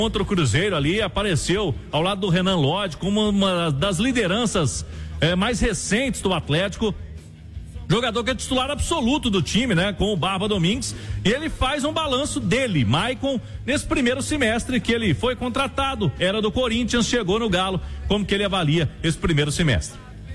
contra o Cruzeiro ali, apareceu ao lado do Renan Lodge como uma das lideranças mais recentes do Atlético. Jogador que é titular absoluto do time, né? Com o Barba Domingues. E ele faz um balanço dele, Maicon, nesse primeiro semestre que ele foi contratado. Era do Corinthians, chegou no Galo. Como que ele avalia esse primeiro semestre?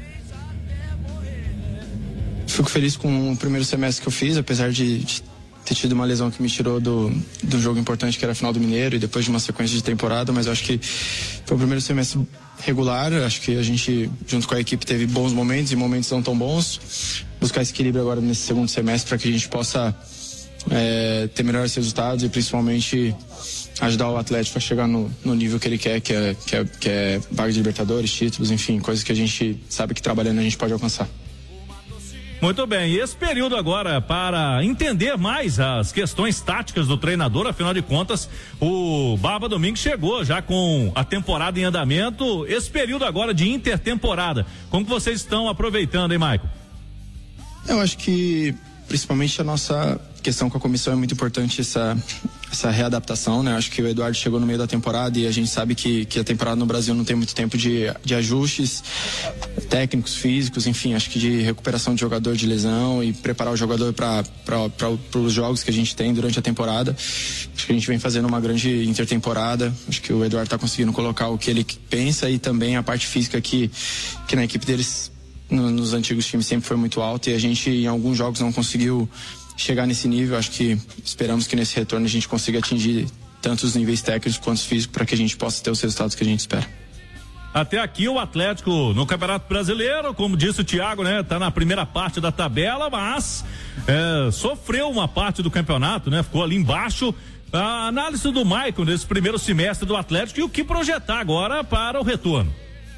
Fico feliz com o primeiro semestre que eu fiz, apesar de ter tido uma lesão que me tirou do jogo importante que era a final do Mineiro e depois de uma sequência de temporada, mas eu acho que foi o primeiro semestre regular. Acho que a gente, junto com a equipe, teve bons momentos e momentos não tão bons. Buscar esse equilíbrio agora nesse segundo semestre para que a gente possa ter melhores resultados e principalmente ajudar o Atlético a chegar no nível que ele quer, que é vaga de Libertadores, títulos, enfim, coisas que a gente sabe que trabalhando a gente pode alcançar. Muito bem, e esse período agora para entender mais as questões táticas do treinador, afinal de contas, o Barba Domingues chegou já com a temporada em andamento, esse período agora de intertemporada, como que vocês estão aproveitando, hein, Maicon? Eu acho que principalmente a nossa questão com a comissão é muito importante, essa readaptação, né? Acho que o Eduardo chegou no meio da temporada e a gente sabe que a temporada no Brasil não tem muito tempo de ajustes técnicos, físicos, enfim, acho que de recuperação de jogador de lesão e preparar o jogador para os jogos que a gente tem durante a temporada. Acho que a gente vem fazendo uma grande intertemporada, acho que o Eduardo está conseguindo colocar o que ele pensa e também a parte física que na equipe deles, nos antigos times, sempre foi muito alta e a gente em alguns jogos não conseguiu chegar nesse nível. Acho que esperamos que nesse retorno a gente consiga atingir tanto os níveis técnicos quanto físicos para que a gente possa ter os resultados que a gente espera. Até aqui o Atlético no Campeonato Brasileiro, como disse o Thiago, né? Tá na primeira parte da tabela, mas sofreu uma parte do campeonato, né? Ficou ali embaixo. A análise do Maicon nesse primeiro semestre do Atlético e o que projetar agora para o retorno.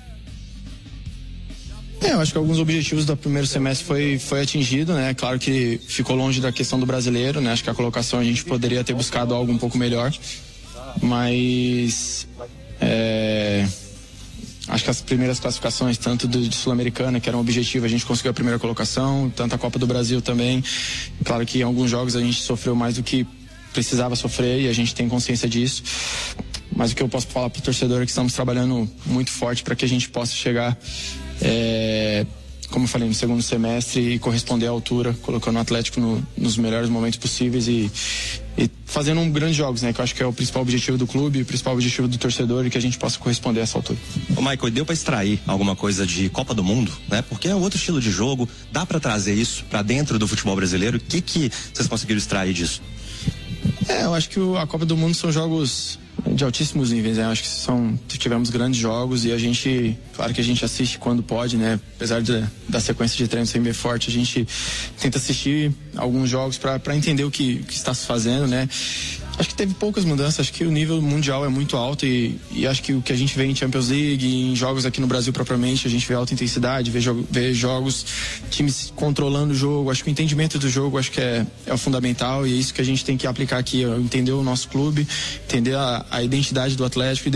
Eu acho que alguns objetivos do primeiro semestre foi atingido, né? Claro que ficou longe da questão do brasileiro, né? Acho que a colocação a gente poderia ter buscado algo um pouco melhor, mas acho que as primeiras classificações, tanto de Sul-Americana, que era um objetivo, a gente conseguiu a primeira colocação, tanto a Copa do Brasil também. Claro que em alguns jogos a gente sofreu mais do que precisava sofrer e a gente tem consciência disso. Mas o que eu posso falar para o torcedor é que estamos trabalhando muito forte para que a gente possa chegar, como eu falei, no segundo semestre e corresponder à altura, colocando o Atlético nos melhores momentos possíveis e fazendo grandes jogos, né? Que eu acho que é o principal objetivo do clube, o principal objetivo do torcedor e que a gente possa corresponder a essa altura. Ô Maicon, deu para extrair alguma coisa de Copa do Mundo, né? Porque é outro estilo de jogo, dá para trazer isso para dentro do futebol brasileiro? O que vocês conseguiram extrair disso? Eu acho que a Copa do Mundo são jogos de altíssimos níveis, né? Acho que tivemos grandes jogos e a gente, claro que a gente assiste quando pode, né? Apesar da sequência de treinos ser bem forte, a gente tenta assistir alguns jogos para entender o que está se fazendo, né? Acho que teve poucas mudanças, acho que o nível mundial é muito alto e acho que o que a gente vê em Champions League, em jogos aqui no Brasil propriamente, a gente vê alta intensidade, vê jogos, times controlando o jogo. Acho que o entendimento do jogo acho que é o fundamental e é isso que a gente tem que aplicar aqui, entender o nosso clube, entender a identidade do Atlético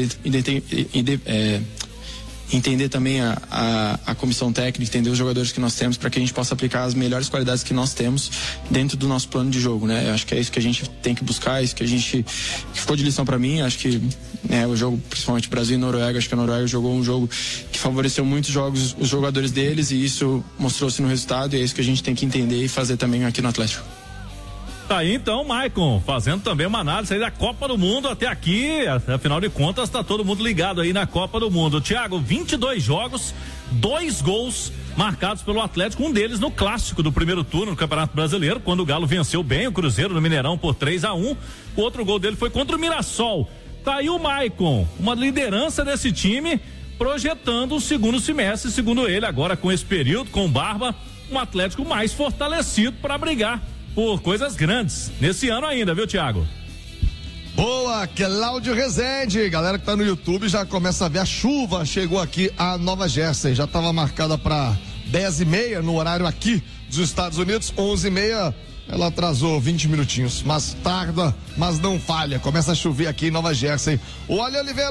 entender também a comissão técnica, entender os jogadores que nós temos para que a gente possa aplicar as melhores qualidades que nós temos dentro do nosso plano de jogo, né? Eu acho que é isso que a gente tem que buscar, isso que que ficou de lição para mim. Acho que o jogo, principalmente Brasil e Noruega, acho que a Noruega jogou um jogo que favoreceu muito os jogadores deles e isso mostrou-se no resultado e é isso que a gente tem que entender e fazer também aqui no Atlético. Tá aí então, Maicon, fazendo também uma análise aí da Copa do Mundo até aqui, afinal de contas tá todo mundo ligado aí na Copa do Mundo. Thiago, 22 jogos, 2 gols marcados pelo Atlético, um deles no clássico do primeiro turno no Campeonato Brasileiro, quando o Galo venceu bem o Cruzeiro no Mineirão por 3-1, o outro gol dele foi contra o Mirassol. Tá aí o Maicon, uma liderança desse time, projetando o segundo semestre, segundo ele, agora com esse período, com o Barba, um Atlético mais fortalecido para brigar por coisas grandes nesse ano ainda, viu, Thiago? Boa, Cláudio Rezende, galera que tá no YouTube já começa a ver a chuva, chegou aqui a Nova Jersey, já estava marcada para 10h30 no horário aqui dos Estados Unidos, 11h30, ela atrasou 20 minutinhos, mas tarda, mas não falha, começa a chover aqui em Nova Jersey. O Ale Oliveira,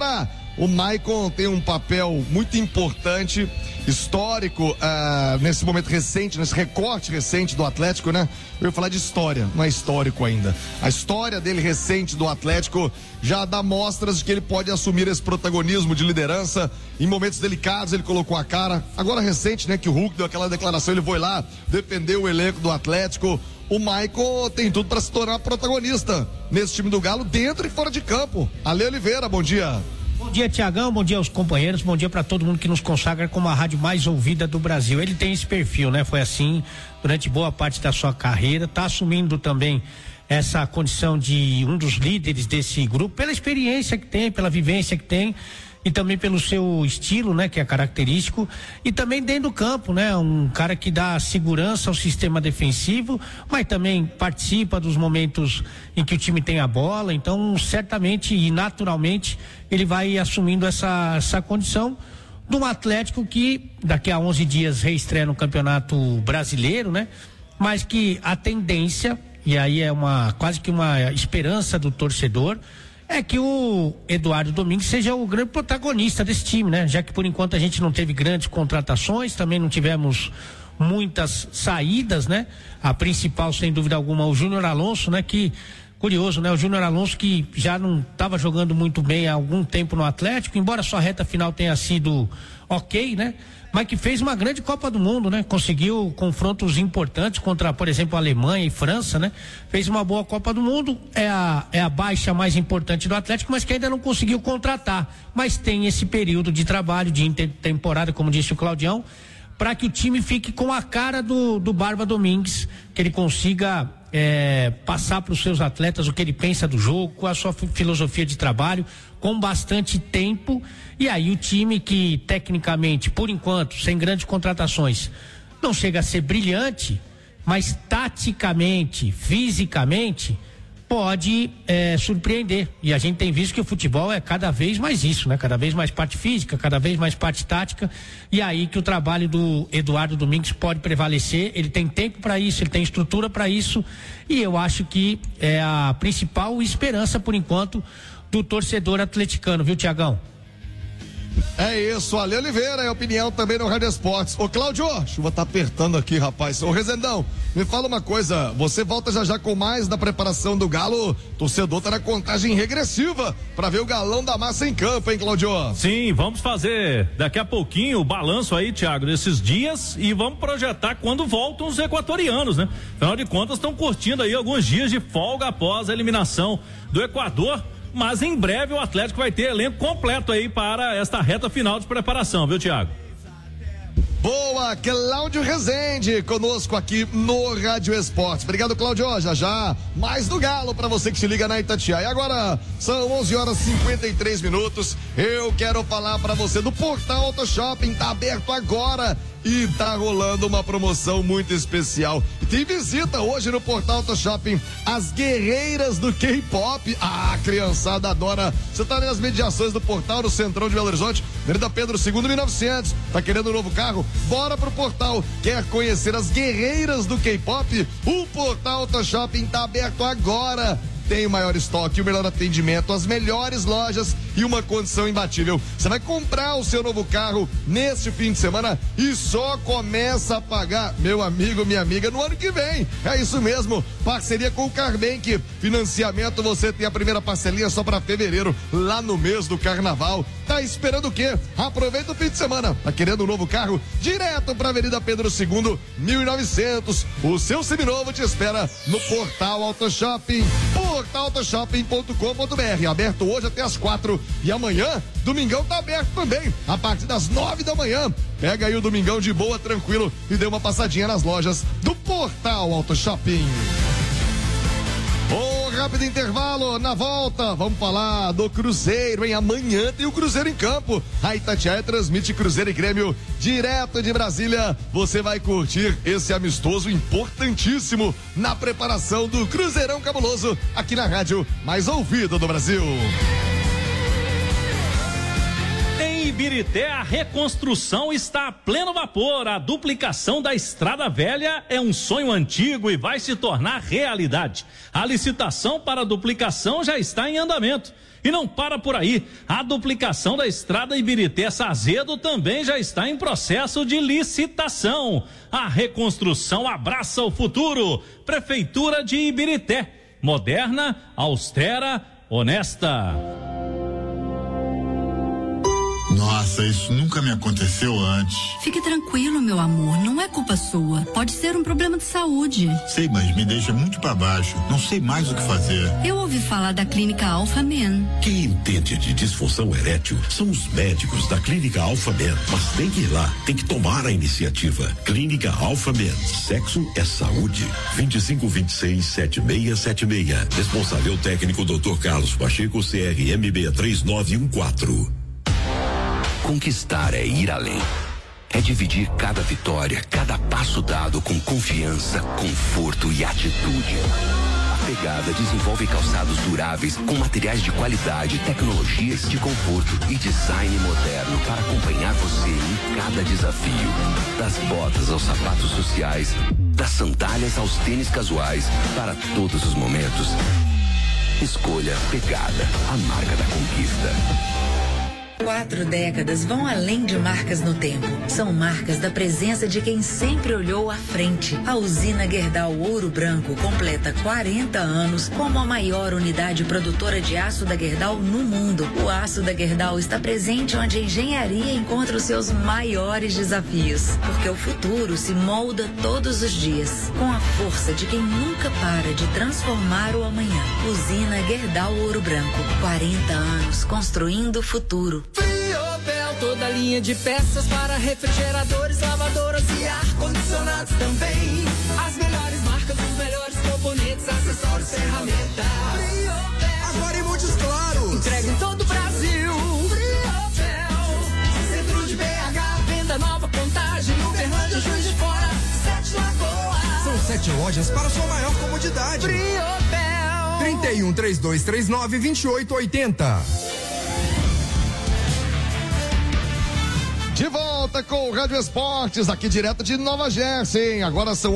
O Maicon tem um papel muito importante, histórico, nesse momento recente, nesse recorte recente do Atlético, né? Eu ia falar de história, não é histórico ainda. A história dele recente do Atlético já dá mostras de que ele pode assumir esse protagonismo de liderança. Em momentos delicados ele colocou a cara. Agora recente, né, que o Hulk deu aquela declaração, ele foi lá, defendeu o elenco do Atlético. O Maicon tem tudo para se tornar protagonista nesse time do Galo, dentro e fora de campo. Ale Oliveira, bom dia. Bom dia, Tiagão, bom dia aos companheiros, bom dia para todo mundo que nos consagra como a rádio mais ouvida do Brasil. Ele tem esse perfil, né? Foi assim durante boa parte da sua carreira, tá assumindo também essa condição de um dos líderes desse grupo, pela experiência que tem, pela vivência que tem e também pelo seu estilo, né? Que é característico, e também dentro do campo, né? Um cara que dá segurança ao sistema defensivo, mas também participa dos momentos em que o time tem a bola, então certamente e naturalmente ele vai assumindo essa condição de um Atlético que daqui a 11 dias reestreia no Campeonato Brasileiro, né? Mas que a tendência, e aí é quase que uma esperança do torcedor, é que o Eduardo Domingues seja o grande protagonista desse time, né? Já que por enquanto a gente não teve grandes contratações, também não tivemos muitas saídas, né? A principal, sem dúvida alguma, o Júnior Alonso, né? Que, curioso, né? O Júnior Alonso que já não estava jogando muito bem há algum tempo no Atlético, embora sua reta final tenha sido ok, né? Mas que fez uma grande Copa do Mundo, né? Conseguiu confrontos importantes contra, por exemplo, a Alemanha e França, né? Fez uma boa Copa do Mundo, é a baixa mais importante do Atlético, mas que ainda não conseguiu contratar. Mas tem esse período de trabalho, de intertemporada, como disse o Claudião, para que o time fique com a cara do Barba Domingues, que ele consiga passar para os seus atletas o que ele pensa do jogo, com a sua filosofia de trabalho, com bastante tempo, e aí o time que tecnicamente, por enquanto, sem grandes contratações, não chega a ser brilhante, mas taticamente, fisicamente, pode surpreender. E a gente tem visto que o futebol é cada vez mais isso, né? Cada vez mais parte física, cada vez mais parte tática, e aí que o trabalho do Eduardo Domingues pode prevalecer. Ele tem tempo para isso, ele tem estrutura para isso, e eu acho que é a principal esperança por enquanto do torcedor atleticano, viu, Tiagão? É isso, Ale Oliveira, é opinião também no Rádio Esportes. Ô Cláudio, a chuva tá apertando aqui, rapaz. Ô Rezendão, me fala uma coisa, você volta já com mais da preparação do Galo, torcedor tá na contagem regressiva pra ver o Galão da Massa em campo, hein, Cláudio? Sim, vamos fazer daqui a pouquinho o balanço aí, Thiago, desses dias, e vamos projetar quando voltam os equatorianos, né? Afinal de contas, estão curtindo aí alguns dias de folga após a eliminação do Equador. Mas em breve o Atlético vai ter elenco completo aí para esta reta final de preparação, viu, Thiago? Boa, Cláudio Rezende conosco aqui no Rádio Esportes. Obrigado, Cláudio. Já mais do Galo para você que se liga na Itatiaia. Agora são 11h53. Eu quero falar para você do Portal Auto Shopping, tá aberto agora e tá rolando uma promoção muito especial. Tem visita hoje no Portal Auto Shopping, as guerreiras do K-pop. A criançada adora. Você tá nas mediações do Portal, no Centrão de Belo Horizonte, Avenida Pedro II, 1900. Tá querendo um novo carro? Bora pro Portal. Quer conhecer as guerreiras do K-pop? O Portal Auto Shopping tá aberto agora. Tem o maior estoque, o melhor atendimento, as melhores lojas e uma condição imbatível. Você vai comprar o seu novo carro neste fim de semana e só começa a pagar, meu amigo, minha amiga, no ano que vem. É isso mesmo, parceria com o Carbank. Financiamento, você tem a primeira parcelinha só para fevereiro, lá no mês do carnaval. Tá esperando o quê? Aproveita o fim de semana. Tá querendo um novo carro? Direto pra Avenida Pedro II, 1900. O seu seminovo te espera no Portal Auto Shopping. portalautoshopping.com.br, aberto hoje até as 4 e amanhã, domingão tá aberto também, a partir das 9 da manhã. Pega aí o domingão de boa, tranquilo e dê uma passadinha nas lojas do Portal Auto Shopping. Rápido intervalo, na volta, vamos falar do Cruzeiro, hein? Amanhã tem o Cruzeiro em campo. A Itatiaia transmite Cruzeiro e Grêmio direto de Brasília. Você vai curtir esse amistoso importantíssimo na preparação do Cruzeirão Cabuloso, aqui na rádio mais ouvida do Brasil. Em Ibirité, a reconstrução está a pleno vapor. A duplicação da Estrada Velha é um sonho antigo e vai se tornar realidade. A licitação para a duplicação já está em andamento. E não para por aí, a duplicação da estrada Ibirité-Sazedo também já está em processo de licitação. A reconstrução abraça o futuro. Prefeitura de Ibirité, moderna, austera, honesta. Nossa, isso nunca me aconteceu antes. Fique tranquilo, meu amor, não é culpa sua. Pode ser um problema de saúde. Sei, mas me deixa muito pra baixo. Não sei mais o que fazer. Eu ouvi falar da Clínica Alpha Men. Quem entende de disfunção erétil são os médicos da Clínica Alpha Men. Mas tem que ir lá, tem que tomar a iniciativa. Clínica Alpha Men. Sexo é saúde. 2526-7676. Responsável técnico Dr. Carlos Pacheco, CRMB 3914. Conquistar é ir além. É dividir cada vitória, cada passo dado com confiança, conforto e atitude. A Pegada desenvolve calçados duráveis com materiais de qualidade, tecnologias de conforto e design moderno para acompanhar você em cada desafio. Das botas aos sapatos sociais, das sandálias aos tênis casuais, para todos os momentos. Escolha Pegada, a marca da conquista. 4 décadas vão além de marcas no tempo. São marcas da presença de quem sempre olhou à frente. A usina Gerdau Ouro Branco completa 40 anos como a maior unidade produtora de aço da Gerdau no mundo. O aço da Gerdau está presente onde a engenharia encontra os seus maiores desafios. Porque o futuro se molda todos os dias. Com a força de quem nunca para de transformar o amanhã. Usina Gerdau Ouro Branco. 40 anos construindo o futuro. Friobel, toda linha de peças para refrigeradores, lavadoras e ar-condicionados também. As melhores marcas, os melhores componentes, acessórios, ferramentas. Friobel, agora em Montes Claros. Entrega em todo o Brasil. Friobel, centro de BH, venda nova, Contagem, Uberlândia, Juiz de Fora, 7 Lagoas. São 7 lojas para sua maior comodidade. Friobel. 31 3239 2880. De volta com o Rádio Esportes, aqui direto de Nova Jersey. Agora são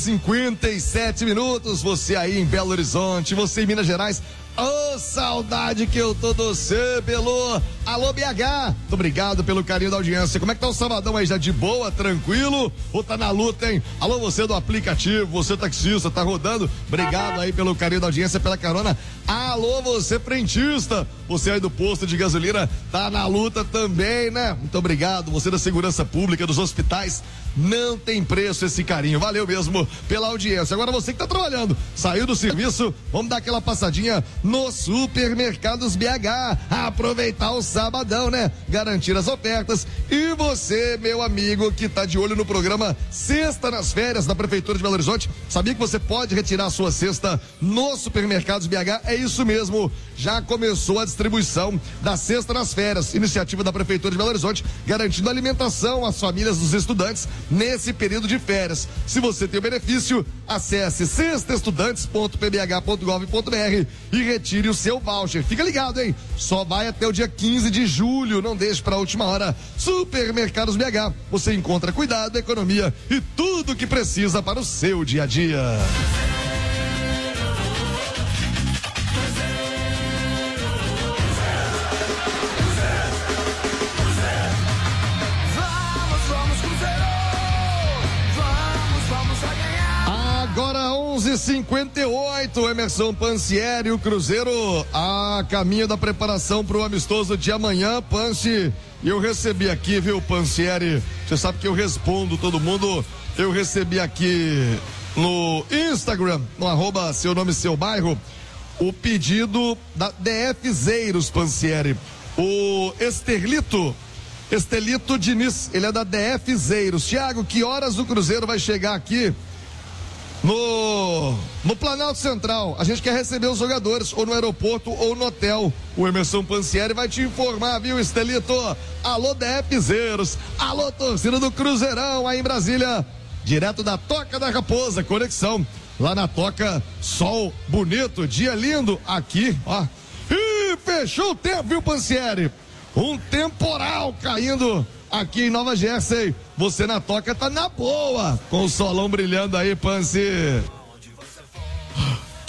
11h57. Você aí em Belo Horizonte, você em Minas Gerais. Ô, saudade que eu tô do você, Belô. Alô, BH. Muito obrigado pelo carinho da audiência. Como é que tá o sabadão aí? Já de boa, tranquilo? Ou tá na luta, hein? Alô, você do aplicativo, você taxista, tá rodando? Obrigado aí pelo carinho da audiência, pela carona. Alô, você frentista. Você aí do posto de gasolina, tá na luta também, né? Muito obrigado. Você da segurança pública, dos hospitais. Não tem preço esse carinho. Valeu mesmo pela audiência. Agora você que tá trabalhando, saiu do serviço, vamos dar aquela passadinha no Supermercados BH, aproveitar o sabadão, né? Garantir as ofertas. E você, meu amigo, que tá de olho no programa Sexta nas Férias da Prefeitura de Belo Horizonte, sabia que você pode retirar a sua cesta no Supermercados BH? É isso mesmo, já começou a distribuição da Sexta nas Férias, iniciativa da Prefeitura de Belo Horizonte, garantindo alimentação às famílias dos estudantes nesse período de férias. Se você tem o benefício, acesse sextaestudantes.pbh.gov.br e retire o seu voucher. Fica ligado, hein? Só vai até o dia 15 de julho, não deixe para a última hora. Supermercados BH, você encontra cuidado, economia e tudo o que precisa para o seu dia a dia. Agora 11h58, Emerson Pansieri, o Cruzeiro a caminho da preparação para o amistoso de amanhã. Pansi, eu recebi aqui, viu, Pansieri? Você sabe que eu respondo todo mundo. Eu recebi aqui no Instagram, no @ seu nome, seu bairro, o pedido da DF Zeiros, Pansieri. O Estelito Diniz, ele é da DF Zeiros. Thiago, que horas o Cruzeiro vai chegar aqui no Planalto Central? A gente quer receber os jogadores ou no aeroporto ou no hotel. O Emerson Pansieri vai te informar, viu, Estelito? Alô, DFzeiros. Alô, torcida do Cruzeirão aí em Brasília, direto da Toca da Raposa, conexão lá na Toca. Sol bonito, dia lindo aqui, ó. Ih, fechou o tempo, viu, Pansieri? Um temporal caindo aqui em Nova Jersey. Você na Toca tá na boa, com o solão brilhando aí, Pansi.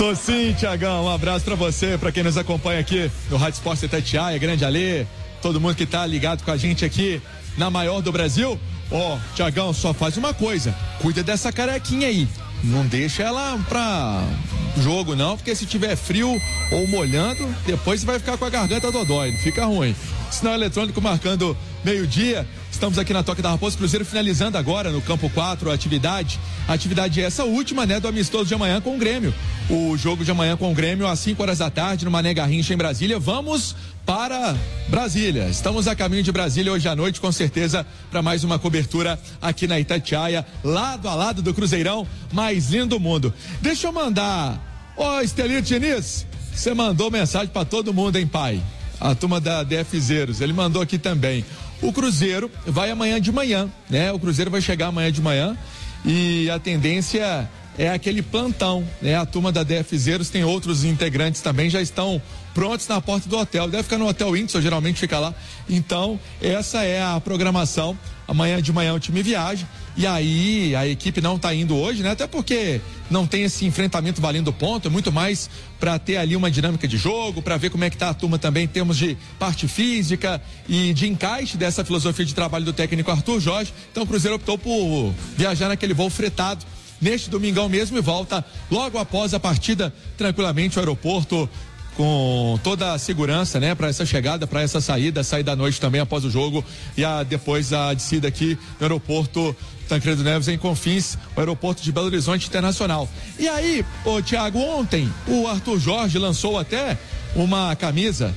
Tô sim, Tiagão, um abraço pra você, pra quem nos acompanha aqui no Rádio Esporte Itatiaia, Grande Alê, todo mundo que tá ligado com a gente aqui na maior do Brasil. Tiagão, só faz uma coisa, cuida dessa carequinha aí, não deixa ela pra jogo não, porque se tiver frio ou molhando, depois você vai ficar com a garganta dodói, fica ruim. Sinal eletrônico marcando meio-dia, estamos aqui na Toca da Raposa, Cruzeiro finalizando agora no campo 4 a atividade essa última, né, do amistoso de amanhã com o Grêmio. O jogo de amanhã com o Grêmio às 5 horas da tarde no Mané Garrincha em Brasília. Vamos para Brasília. Estamos a caminho de Brasília hoje à noite, com certeza, para mais uma cobertura aqui na Itatiaia, lado a lado do Cruzeirão mais lindo do mundo. Deixa eu mandar, Estelito Diniz, você mandou mensagem para todo mundo, hein, pai? A turma da DF Zeros, ele mandou aqui também. O Cruzeiro vai amanhã de manhã, né? O Cruzeiro vai chegar amanhã de manhã e a tendência é aquele plantão, né? A turma da DF Zeros, tem outros integrantes também, já estão prontos na porta do hotel, deve ficar no Hotel Windsor, geralmente fica lá. Então, essa é a programação. Amanhã de manhã o time viaja e aí a equipe não tá indo hoje, né? Até porque não tem esse enfrentamento valendo ponto, é muito mais para ter ali uma dinâmica de jogo, para ver como é que tá a turma também em termos de parte física e de encaixe dessa filosofia de trabalho do técnico Arthur Jorge. Então o Cruzeiro optou por viajar naquele voo fretado neste domingão mesmo e volta logo após a partida tranquilamente ao aeroporto, com toda a segurança, né, para essa chegada, para essa saída, sair da noite também após o jogo e depois a descida aqui no aeroporto Tancredo Neves em Confins, o aeroporto de Belo Horizonte Internacional. E aí, Thiago, ontem o Arthur Jorge lançou até uma camisa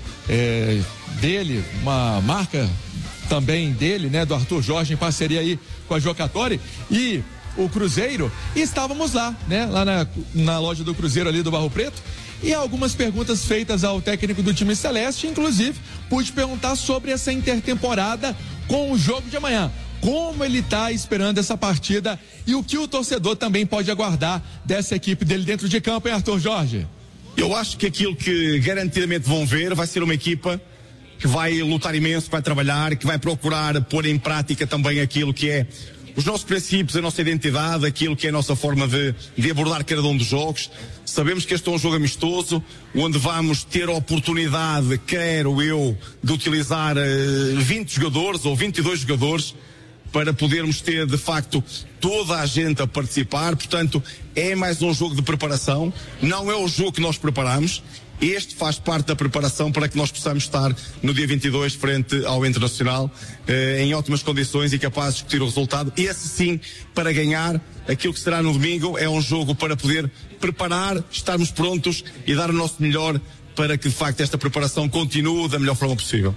dele, uma marca também dele, né, do Arthur Jorge, em parceria aí com a Jocatori e o Cruzeiro, e estávamos lá, né, lá na loja do Cruzeiro ali do Barro Preto. E algumas perguntas feitas ao técnico do time celeste, inclusive pude perguntar sobre essa intertemporada com o jogo de amanhã, como ele está esperando essa partida e o que o torcedor também pode aguardar dessa equipe dele dentro de campo, hein, Arthur Jorge? Eu acho que aquilo que garantidamente vão ver vai ser uma equipa que vai lutar imenso, que vai trabalhar, que vai procurar pôr em prática também aquilo que é os nossos princípios, a nossa identidade, aquilo que é a nossa forma de abordar cada um dos jogos. Sabemos que este é um jogo amistoso, onde vamos ter a oportunidade, quero eu, de utilizar 20 jogadores ou 22 jogadores para podermos ter, de facto, toda a gente a participar. Portanto, é mais um jogo de preparação, não é o jogo que nós preparamos. Este faz parte da preparação para que nós possamos estar no dia 22 frente ao Internacional em ótimas condições e capazes de discutir o resultado. Esse sim, para ganhar aquilo que será no domingo, é um jogo para poder preparar, estarmos prontos e dar o nosso melhor para que de facto esta preparação continue da melhor forma possível.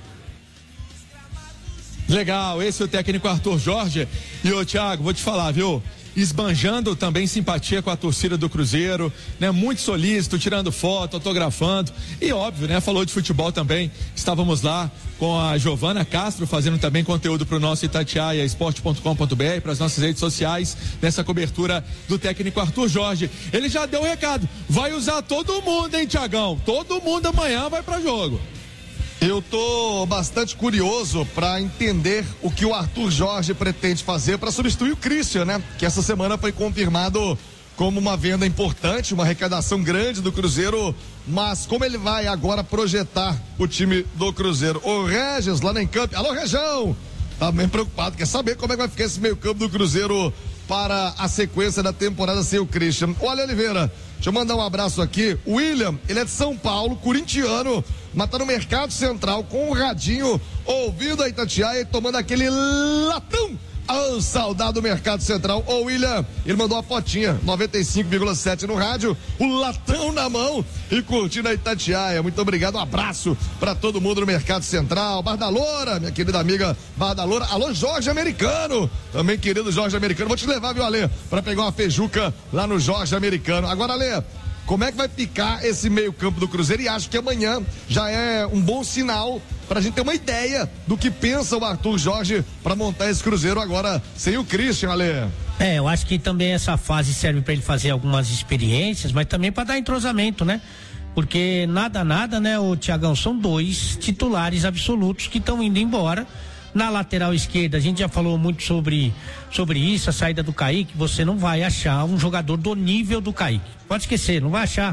Legal, esse é o técnico Arthur Jorge. E Thiago, vou te falar, viu? Esbanjando também simpatia com a torcida do Cruzeiro, né? Muito solícito, tirando foto, autografando e óbvio, né? Falou de futebol também. Estávamos lá com a Giovana Castro fazendo também conteúdo para o nosso Itatiaia esporte.com.br, para as nossas redes sociais, nessa cobertura do técnico Arthur Jorge. Ele já deu o recado, vai usar todo mundo, hein, Tiagão? Todo mundo amanhã vai para jogo. Eu tô bastante curioso para entender o que o Arthur Jorge pretende fazer para substituir o Christian, né? Que essa semana foi confirmado como uma venda importante, uma arrecadação grande do Cruzeiro, mas como ele vai agora projetar o time do Cruzeiro? O Regis lá na Encamp, alô Região, tá bem preocupado, quer saber como é que vai ficar esse meio campo do Cruzeiro para a sequência da temporada sem o Christian. Olha, Oliveira, deixa eu mandar um abraço aqui. O William, ele é de São Paulo, corintiano, mas tá no Mercado Central com o radinho, ouvindo a Itatiaia e tomando aquele latão. Saudade do Mercado Central. Ô William, ele mandou uma fotinha, 95,7 no rádio, o latão na mão e curtindo a Itatiaia. Muito obrigado, um abraço pra todo mundo no Mercado Central. Bardaloura, minha querida amiga Bardaloura. Alô, Jorge Americano, também querido Jorge Americano. Vou te levar, viu, Alê, pra pegar uma feijuca lá no Jorge Americano. Agora, Alê, como é que vai ficar esse meio campo do Cruzeiro? E acho que amanhã já é um bom sinal pra gente ter uma ideia do que pensa o Arthur Jorge pra montar esse Cruzeiro agora sem o Christian, Ale. Eu acho que também essa fase serve pra ele fazer algumas experiências, mas também pra dar entrosamento, né? Porque nada, né, o Tiagão, são 2 titulares absolutos que estão indo embora. Na lateral esquerda, a gente já falou muito sobre isso, a saída do Kaique. Você não vai achar um jogador do nível do Kaique. Pode esquecer, não vai achar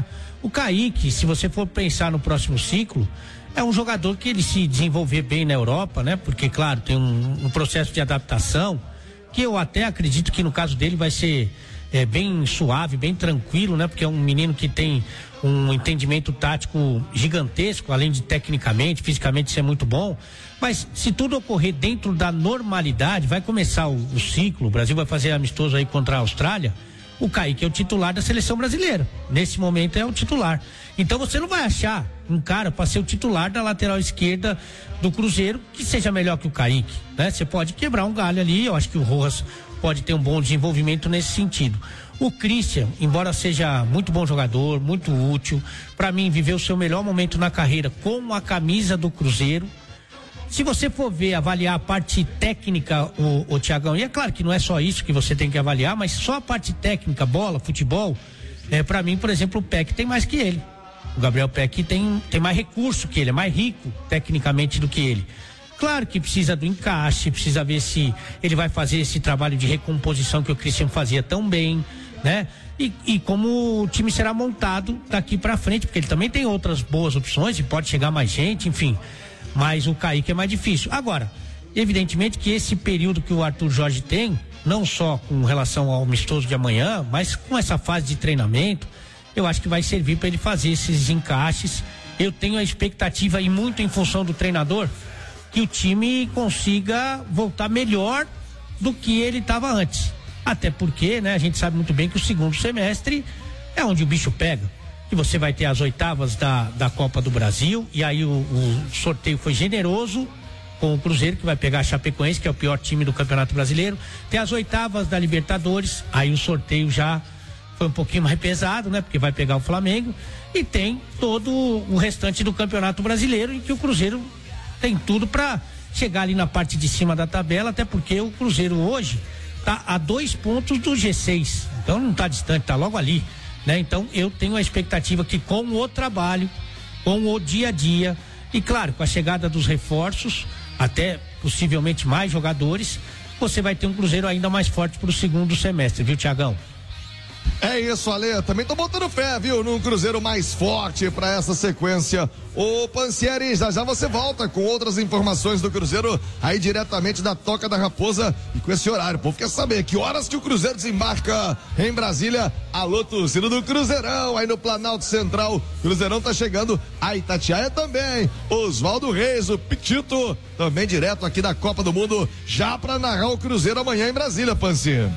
O Kaique, se você for pensar no próximo ciclo, é um jogador que ele se desenvolver bem na Europa, né? Porque, claro, tem um processo de adaptação que eu até acredito que no caso dele vai ser bem suave, bem tranquilo, né? Porque é um menino que tem um entendimento tático gigantesco, além de tecnicamente, fisicamente ser muito bom. Mas se tudo ocorrer dentro da normalidade, vai começar o ciclo, o Brasil vai fazer amistoso aí contra a Austrália, o Kaique é o titular da seleção brasileira. Nesse momento é o titular. Então você não vai achar um cara para ser o titular da lateral esquerda do Cruzeiro que seja melhor que o Kaique, né? Você pode quebrar um galho ali, eu acho que o Rojas pode ter um bom desenvolvimento nesse sentido. O Christian, embora seja muito bom jogador, muito útil, para mim viveu o seu melhor momento na carreira com a camisa do Cruzeiro. Se você for ver, avaliar a parte técnica, o Thiagão, e é claro que não é só isso que você tem que avaliar, mas só a parte técnica, bola, futebol, para mim, por exemplo, o Peck tem mais que ele. O Gabriel Peck tem mais recurso que ele, é mais rico tecnicamente do que ele. Claro que precisa do encaixe, precisa ver se ele vai fazer esse trabalho de recomposição que o Christian fazia tão bem, né? E como o time será montado daqui pra frente, porque ele também tem outras boas opções e pode chegar mais gente, enfim. Mas o Kaique é mais difícil. Agora, evidentemente que esse período que o Arthur Jorge tem, não só com relação ao amistoso de amanhã, mas com essa fase de treinamento, eu acho que vai servir para ele fazer esses encaixes. Eu tenho a expectativa, e muito em função do treinador, que o time consiga voltar melhor do que ele estava antes. Até porque, né, a gente sabe muito bem que o segundo semestre é onde o bicho pega. Que você vai ter as oitavas da Copa do Brasil, e aí o sorteio foi generoso com o Cruzeiro, que vai pegar a Chapecoense, que é o pior time do Campeonato Brasileiro. Tem as oitavas da Libertadores, aí o sorteio já foi um pouquinho mais pesado, né? Porque vai pegar o Flamengo, e tem todo o restante do Campeonato Brasileiro, em que o Cruzeiro tem tudo para chegar ali na parte de cima da tabela, até porque o Cruzeiro hoje tá a 2 pontos do G6, então não tá distante, tá logo ali, né? Então eu tenho a expectativa que com o trabalho, com o dia a dia, e claro, com a chegada dos reforços, até possivelmente mais jogadores, você vai ter um Cruzeiro ainda mais forte pro segundo semestre, viu, Thiagão? É isso, Ale, também tô botando fé, viu, num Cruzeiro mais forte pra essa sequência. Ô Pansieri, já você volta com outras informações do Cruzeiro aí diretamente da Toca da Raposa e com esse horário. O povo quer saber que horas que o Cruzeiro desembarca em Brasília. Alô, torcida do Cruzeirão aí no Planalto Central. Cruzeirão tá chegando a Itatiaia também. Oswaldo Reis, o Pitito, também direto aqui da Copa do Mundo, já pra narrar o Cruzeiro amanhã em Brasília, Pansieri.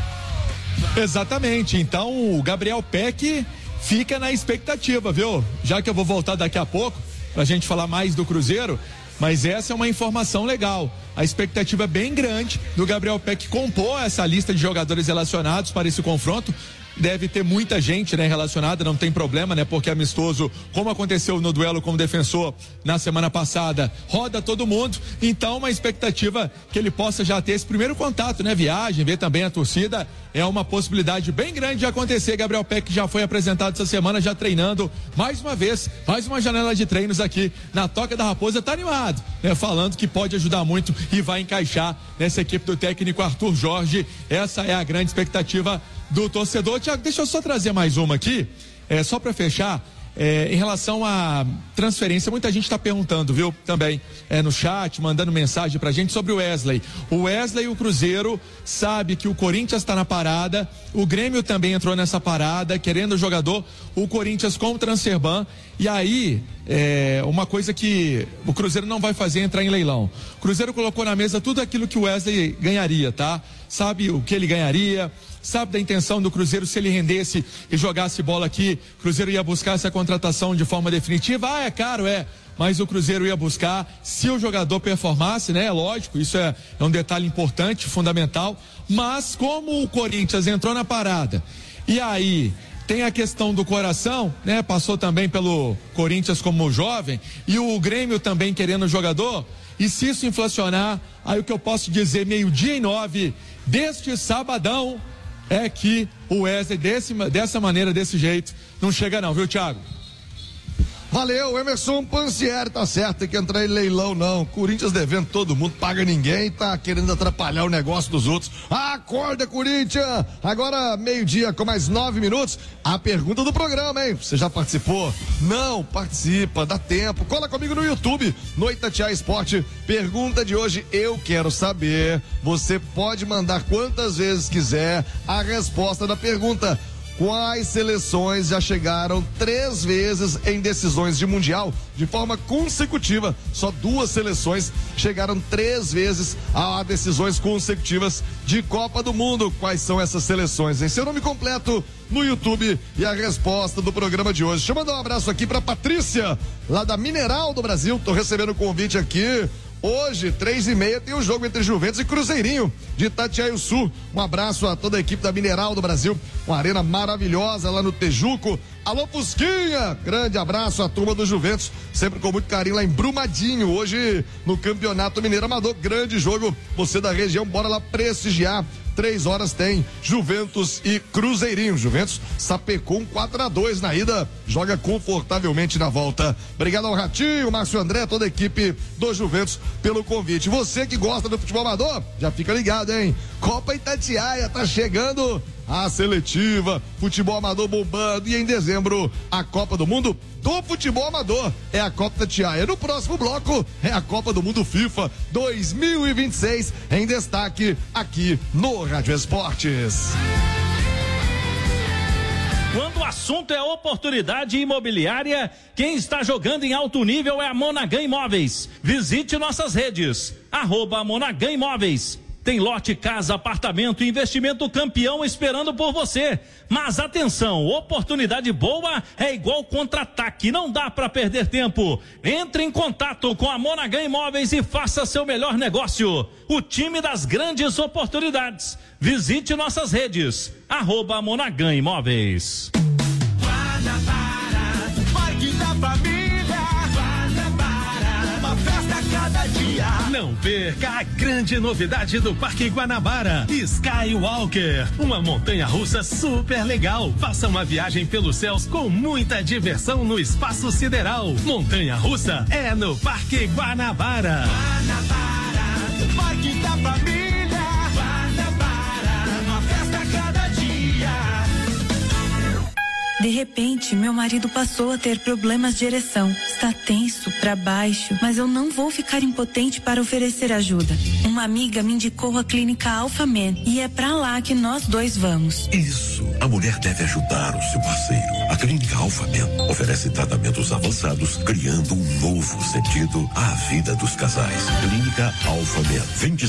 Exatamente, então o Gabriel Peck fica na expectativa, viu? Já que eu vou voltar daqui a pouco pra gente falar mais do Cruzeiro, mas essa é uma informação legal. A expectativa é bem grande do Gabriel Peck compor essa lista de jogadores relacionados para esse confronto. Deve ter muita gente, né, relacionada, não tem problema, né, porque amistoso, como aconteceu no duelo como defensor na semana passada, roda todo mundo, então uma expectativa que ele possa já ter esse primeiro contato, né, viagem, ver também a torcida, é uma possibilidade bem grande de acontecer. Gabriel Peck já foi apresentado essa semana, já treinando mais uma vez, mais uma janela de treinos aqui na Toca da Raposa, tá animado, né, falando que pode ajudar muito e vai encaixar nessa equipe do técnico Arthur Jorge. Essa é a grande expectativa do torcedor. Tiago, deixa eu só trazer mais uma aqui, só para fechar, em relação à transferência. Muita gente está perguntando, viu, também no chat, mandando mensagem pra gente sobre o Wesley. O Wesley e o Cruzeiro sabe que o Corinthians está na parada, o Grêmio também entrou nessa parada, querendo o jogador, o Corinthians com o transferban, e aí uma coisa que o Cruzeiro não vai fazer é entrar em leilão. O Cruzeiro colocou na mesa tudo aquilo que o Wesley ganharia, tá? Sabe o que ele ganharia, sabe da intenção do Cruzeiro, se ele rendesse e jogasse bola aqui, o Cruzeiro ia buscar essa contratação de forma definitiva. É caro, mas o Cruzeiro ia buscar se o jogador performasse, né? Lógico, isso é um detalhe importante, fundamental, mas como o Corinthians entrou na parada, e aí tem a questão do coração, né? Passou também pelo Corinthians como jovem, e o Grêmio também querendo o jogador, e se isso inflacionar, aí o que eu posso dizer, 12:09 deste sabadão, é que o Wesley dessa maneira, desse jeito, não chega não, viu, Thiago? Valeu, Emerson Pansieri, tá certo, tem que entrar em leilão não. Corinthians devendo todo mundo, paga ninguém, tá querendo atrapalhar o negócio dos outros. Acorda, Corinthians! Agora, meio-dia com mais 9 minutos, a pergunta do programa, hein? Você já participou? Não, participa, dá tempo. Cola comigo no YouTube, no Itatiaia Esporte. Pergunta de hoje, eu quero saber. Você pode mandar quantas vezes quiser a resposta da pergunta. Quais seleções já chegaram 3 vezes em decisões de Mundial de forma consecutiva? Só 2 seleções chegaram 3 vezes a decisões consecutivas de Copa do Mundo. Quais são essas seleções? Em seu nome completo no YouTube e a resposta do programa de hoje. Deixa eu mandar um abraço aqui pra Patrícia, lá da Mineral do Brasil. Tô recebendo o convite aqui. Hoje, 3h30, tem o jogo entre Juventus e Cruzeirinho de Itatiaia-Sul. Um abraço a toda a equipe da Mineral do Brasil. Uma arena maravilhosa lá no Tejuco. Alô, Fusquinha! Grande abraço à turma do Juventus. Sempre com muito carinho lá em Brumadinho. Hoje, no Campeonato Mineiro Amador. Grande jogo. Você da região, bora lá prestigiar. 3 horas tem Juventus e Cruzeirinho. Juventus sapecou 4-2 na ida, joga confortavelmente na volta. Obrigado ao Ratinho, Márcio André, toda a equipe do Juventus pelo convite. Você que gosta do futebol amador, já fica ligado, hein? Copa Itatiaia tá chegando a seletiva, futebol amador bombando, e em dezembro a Copa do Mundo do futebol amador é a Copa Itatiaia. No próximo bloco é a Copa do Mundo FIFA 2026 em destaque aqui no Rádio Esportes. Quando o assunto é oportunidade imobiliária, quem está jogando em alto nível é a Monaghan Imóveis. Visite nossas redes, @Monaghan Imóveis. Tem lote, casa, apartamento, investimento campeão esperando por você. Mas atenção, oportunidade boa é igual contra-ataque, não dá para perder tempo. Entre em contato com a Monaghan Imóveis e faça seu melhor negócio. O time das grandes oportunidades. Visite nossas redes, @Monaghan Imóveis. Guanabara, Parque da Família. Guanabara, uma festa a cada dia. Não perca a grande novidade do Parque Guanabara, Skywalker, uma montanha-russa super legal. Faça uma viagem pelos céus com muita diversão no espaço sideral. Montanha-russa é no Parque Guanabara. Guanabara, Parque da Família. Guanabara, uma festa a cada dia. De repente, meu marido passou a ter problemas de ereção. Está tenso, para baixo, mas eu não vou ficar impotente para oferecer ajuda. Uma amiga me indicou a clínica Alphaman e é para lá que nós dois vamos. Isso, a mulher deve ajudar o seu parceiro. A clínica Alphaman oferece tratamentos avançados, criando um novo sentido à vida dos casais. Clínica Alphaman,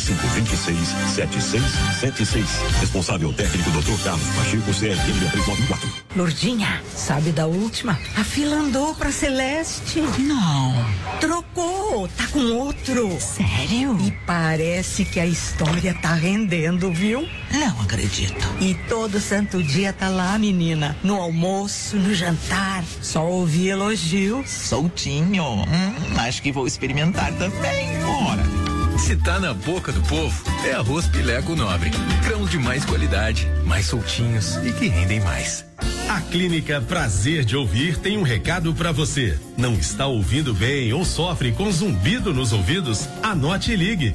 2526-7676. Responsável técnico Dr. Carlos Pacheco, CRM 394. Lourdinha, sabe da última? A fila andou pra Celeste. Não. Trocou, tá com outro. Sério? E parece que a história tá rendendo, viu? Não acredito. E todo santo dia tá lá, menina. No almoço, no jantar. Só ouvi elogio. Soltinho. Acho que vou experimentar também. Ora. Se tá na boca do povo, é arroz Pileco Nobre. Grãos de mais qualidade, mais soltinhos e que rendem mais. A Clínica Prazer de Ouvir tem um recado para você. Não está ouvindo bem ou sofre com zumbido nos ouvidos? Anote e ligue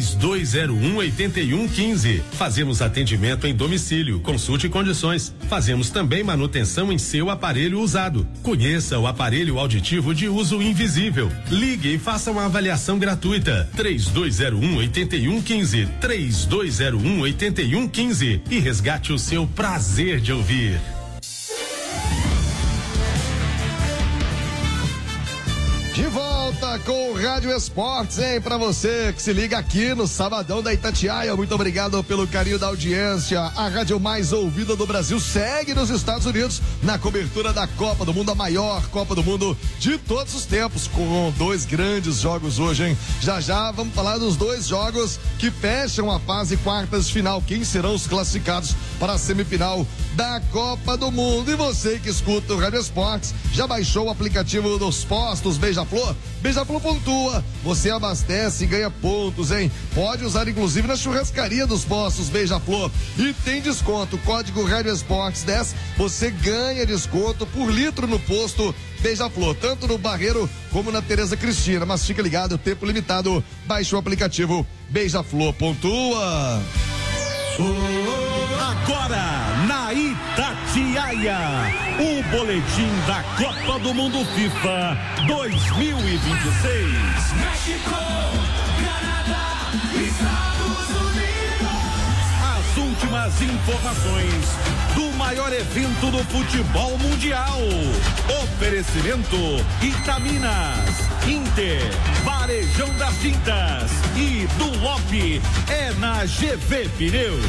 3201-8115. Fazemos atendimento em domicílio, consulte condições. Fazemos também manutenção em seu aparelho usado. Conheça o aparelho auditivo de uso invisível. Ligue e faça uma avaliação gratuita. 3201-8115. 3201-8115 e resgate o seu prazer de ouvir. De volta com o Rádio Esportes, hein? Pra você que se liga aqui no Sabadão da Itatiaia, muito obrigado pelo carinho da audiência. A rádio mais ouvida do Brasil segue nos Estados Unidos na cobertura da Copa do Mundo, a maior Copa do Mundo de todos os tempos, com 2 grandes jogos hoje, hein? Já vamos falar dos 2 jogos que fecham a fase quartas de final. Quem serão os classificados para a semifinal da Copa do Mundo? E você que escuta o Rádio Esportes, já baixou o aplicativo dos postos Beija-Flor? Beija-Flor pontua, você abastece e ganha pontos, hein? Pode usar inclusive na churrascaria dos postos Beija-Flor. E tem desconto, código Rádio Esportes 10, você ganha desconto por litro no posto Beija-Flor, tanto no Barreiro como na Tereza Cristina. Mas fica ligado, tempo limitado, baixe o aplicativo Beija-Flor pontua. Agora, na Itatiaia, o boletim da Copa do Mundo FIFA 2026. México, Canadá, Estados Unidos. As últimas informações do maior evento do futebol mundial. Oferecimento Itaminas, Inter, Varejão das Tintas e Dunlop é na GV Pneus.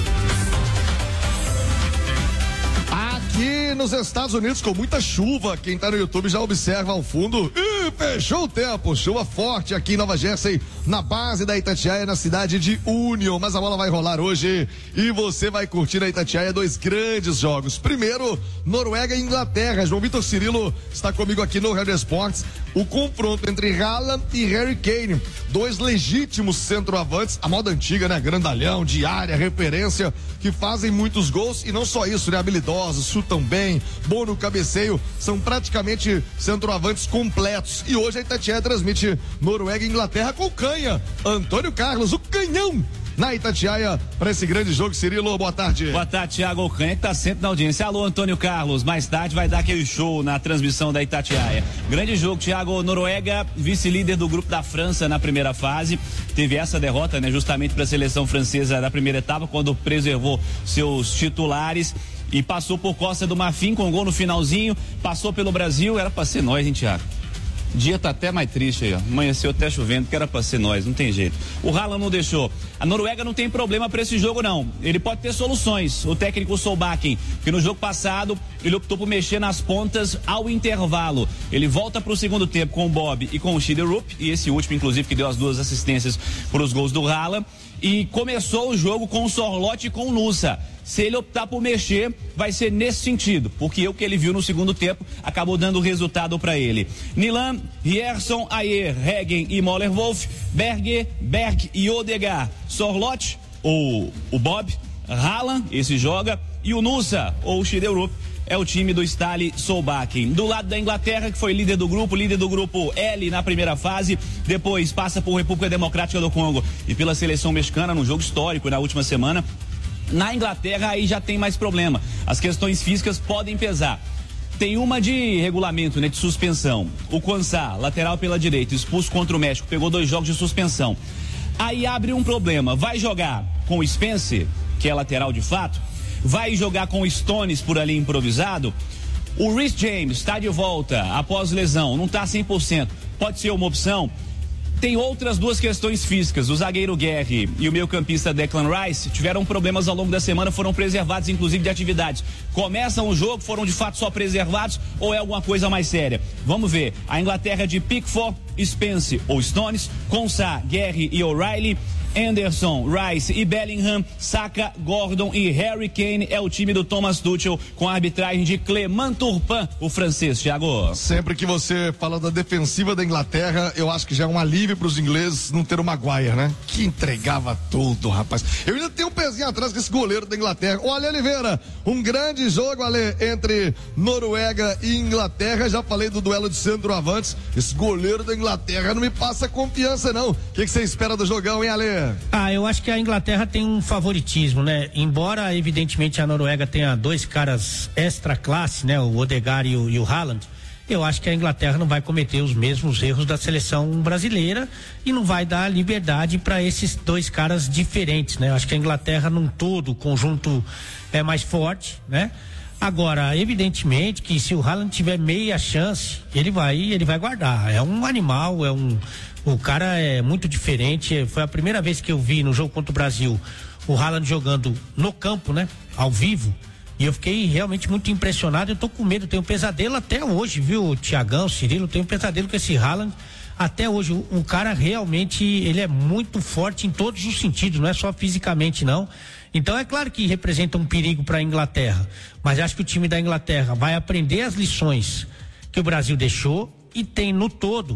Aqui nos Estados Unidos, com muita chuva, quem tá no YouTube já observa ao fundo. Fechou o tempo, chuva forte aqui em Nova Jersey, na base da Itatiaia, na cidade de Union. Mas a bola vai rolar hoje e você vai curtir na Itatiaia 2 grandes jogos. Primeiro, Noruega e Inglaterra. João Vitor Cirilo está comigo aqui no Rádio Esportes. O confronto entre Haaland e Harry Kane, 2 legítimos centroavantes, a moda antiga, né? Grandalhão, de área, referência, que fazem muitos gols e não só isso, né? Habilidosos, chutam bem, bom no cabeceio, são praticamente centroavantes completos. E hoje a Itatiaia transmite Noruega e Inglaterra com canha. Antônio Carlos, o canhão, na Itatiaia para esse grande jogo. Cirilo, boa tarde. Boa tarde, Thiago Canha, que tá sempre na audiência. Alô, Antônio Carlos, mais tarde vai dar aquele show na transmissão da Itatiaia. Grande jogo, Thiago. Noruega, vice-líder do grupo da França na primeira fase, teve essa derrota, né, justamente para a seleção francesa da primeira etapa, quando preservou seus titulares e passou por Costa do Marfim com gol no finalzinho, passou pelo Brasil. Era pra ser nós, hein, Thiago? O dia tá até mais triste aí, ó. Amanheceu até chovendo, que era pra ser nós, não tem jeito. O Haaland não deixou. A Noruega não tem problema pra esse jogo, não. Ele pode ter soluções. O técnico Solbakken, que no jogo passado, ele optou por mexer nas pontas ao intervalo. Ele volta pro segundo tempo com o Bob e com o Schiederup, e esse último, inclusive, que deu as 2 assistências pros gols do Haaland. E começou o jogo com o Sorloth e com o Nusa. Se ele optar por mexer, vai ser nesse sentido, porque o que ele viu no segundo tempo acabou dando resultado para ele. Nilan, Rierson, Ayer, Regen e Moller-Wolf, Berger, Berg e Odegaard. Sorloth, ou o Bob, Haaland, esse joga, e o Nusa, ou o Schiederup, é o time do Ståle Solbakken. Do lado da Inglaterra, que foi líder do grupo L na primeira fase, depois passa por República Democrática do Congo e pela seleção mexicana num jogo histórico na última semana. Na Inglaterra aí já tem mais problema. As questões físicas podem pesar. Tem uma de regulamento, né, de suspensão. O Quansah, lateral pela direita, expulso contra o México, pegou 2 jogos de suspensão. Aí abre um problema. Vai jogar com o Spence, que é lateral de fato? Vai jogar com o Stones por ali improvisado? O Reece James está de volta após lesão, não está 100%. Pode ser uma opção? Tem outras 2 questões físicas. O zagueiro Guerri e o meio-campista Declan Rice tiveram problemas ao longo da semana, foram preservados inclusive de atividades. Começam o jogo, foram de fato só preservados ou é alguma coisa mais séria? Vamos ver. A Inglaterra de Pickford, Spence ou Stones, Quansah, Guerri e O'Reilly, Anderson, Rice e Bellingham, Saka, Gordon e Harry Kane é o time do Thomas Tuchel com a arbitragem de Clément Turpin, o francês, Thiago. Sempre que você fala da defensiva da Inglaterra, eu acho que já é um alívio para os ingleses não ter o Maguire, né? Que entregava tudo, rapaz. Eu ainda tenho um pezinho atrás com esse goleiro da Inglaterra. Olha, Oliveira, um grande jogo, Ale, entre Noruega e Inglaterra. Já falei do duelo de centroavantes. Esse goleiro da Inglaterra não me passa confiança, não. O que você espera do jogão, hein, Ale? Eu acho que a Inglaterra tem um favoritismo, né? Embora, evidentemente, a Noruega tenha 2 caras extra classe, né? O Odegaard e o Haaland. Eu acho que a Inglaterra não vai cometer os mesmos erros da seleção brasileira e não vai dar liberdade para esses 2 caras diferentes, né? Eu acho que a Inglaterra, num todo, o conjunto é mais forte, né? Agora, evidentemente que se o Haaland tiver meia chance, ele vai guardar. É um animal, o cara é muito diferente. Foi a primeira vez que eu vi no jogo contra o Brasil o Haaland jogando no campo, né? Ao vivo. E eu fiquei realmente muito impressionado. Eu tô com medo, tenho pesadelo até hoje, viu, Tiagão, Cirilo? Tenho pesadelo com esse Haaland até hoje. O cara realmente, ele é muito forte em todos os sentidos, não é só fisicamente, não. Então é claro que representa um perigo para a Inglaterra, mas acho que o time da Inglaterra vai aprender as lições que o Brasil deixou e tem no todo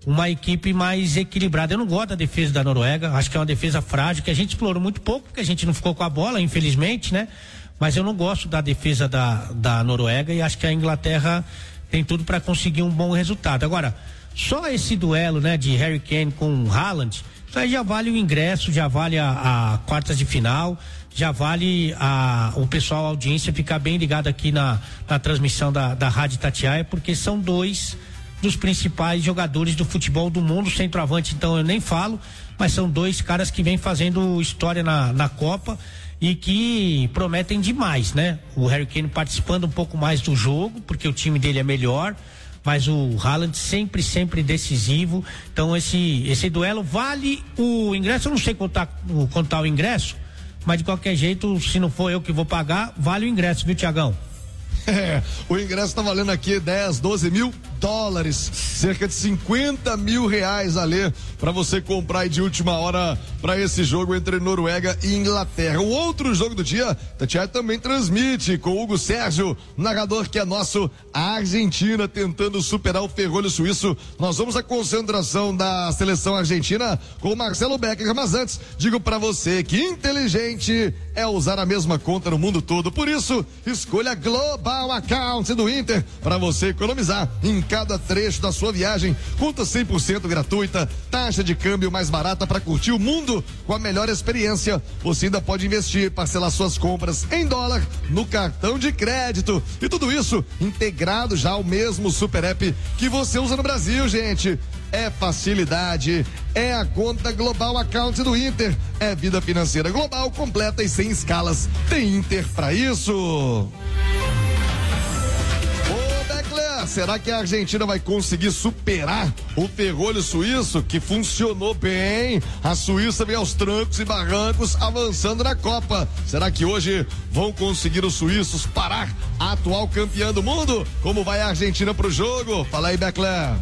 uma equipe mais equilibrada. Eu não gosto da defesa da Noruega, acho que é uma defesa frágil, que a gente explorou muito pouco, porque a gente não ficou com a bola, infelizmente, né? Mas eu não gosto da defesa da Noruega e acho que a Inglaterra tem tudo para conseguir um bom resultado. Agora, só esse duelo, né, de Harry Kane com Haaland, isso aí já vale o ingresso, já vale a quartas de final, já vale o pessoal, a audiência ficar bem ligado aqui na transmissão da Rádio Itatiaia, porque são dois dos principais jogadores do futebol do mundo. Centroavante, então, eu nem falo, mas são dois caras que vêm fazendo história na Copa e que prometem demais, né? O Harry Kane participando um pouco mais do jogo, porque o time dele é melhor, mas o Haaland sempre decisivo. Então esse duelo vale o ingresso. Eu não sei contar o ingresso, mas de qualquer jeito, se não for eu que vou pagar, vale o ingresso, viu, Tiagão? O ingresso tá valendo aqui 10, 12 mil dólares, cerca de 50 mil reais ali para você comprar aí de última hora para esse jogo entre Noruega e Inglaterra. O outro jogo do dia, Tatiana também transmite com o Hugo Sérgio, narrador que é nosso, a Argentina tentando superar o ferrolho suíço. Nós vamos à concentração da seleção argentina com o Marcelo Becker, mas antes digo para você que inteligente é usar a mesma conta no mundo todo. Por isso, escolha Global Account do Inter para você economizar em cada trecho da sua viagem. Conta 100% gratuita, taxa de câmbio mais barata para curtir o mundo com a melhor experiência. Você ainda pode investir, parcelar suas compras em dólar no cartão de crédito. E tudo isso integrado já ao mesmo super app que você usa no Brasil, gente. É facilidade, é a conta Global Account do Inter, é vida financeira global, completa e sem escalas. Tem Inter pra isso. Será que a Argentina vai conseguir superar o ferrolho suíço, que funcionou bem? A Suíça vem aos trancos e barrancos avançando na Copa. Será que hoje vão conseguir os suíços parar a atual campeã do mundo? Como vai a Argentina pro jogo? Fala aí, Beckler.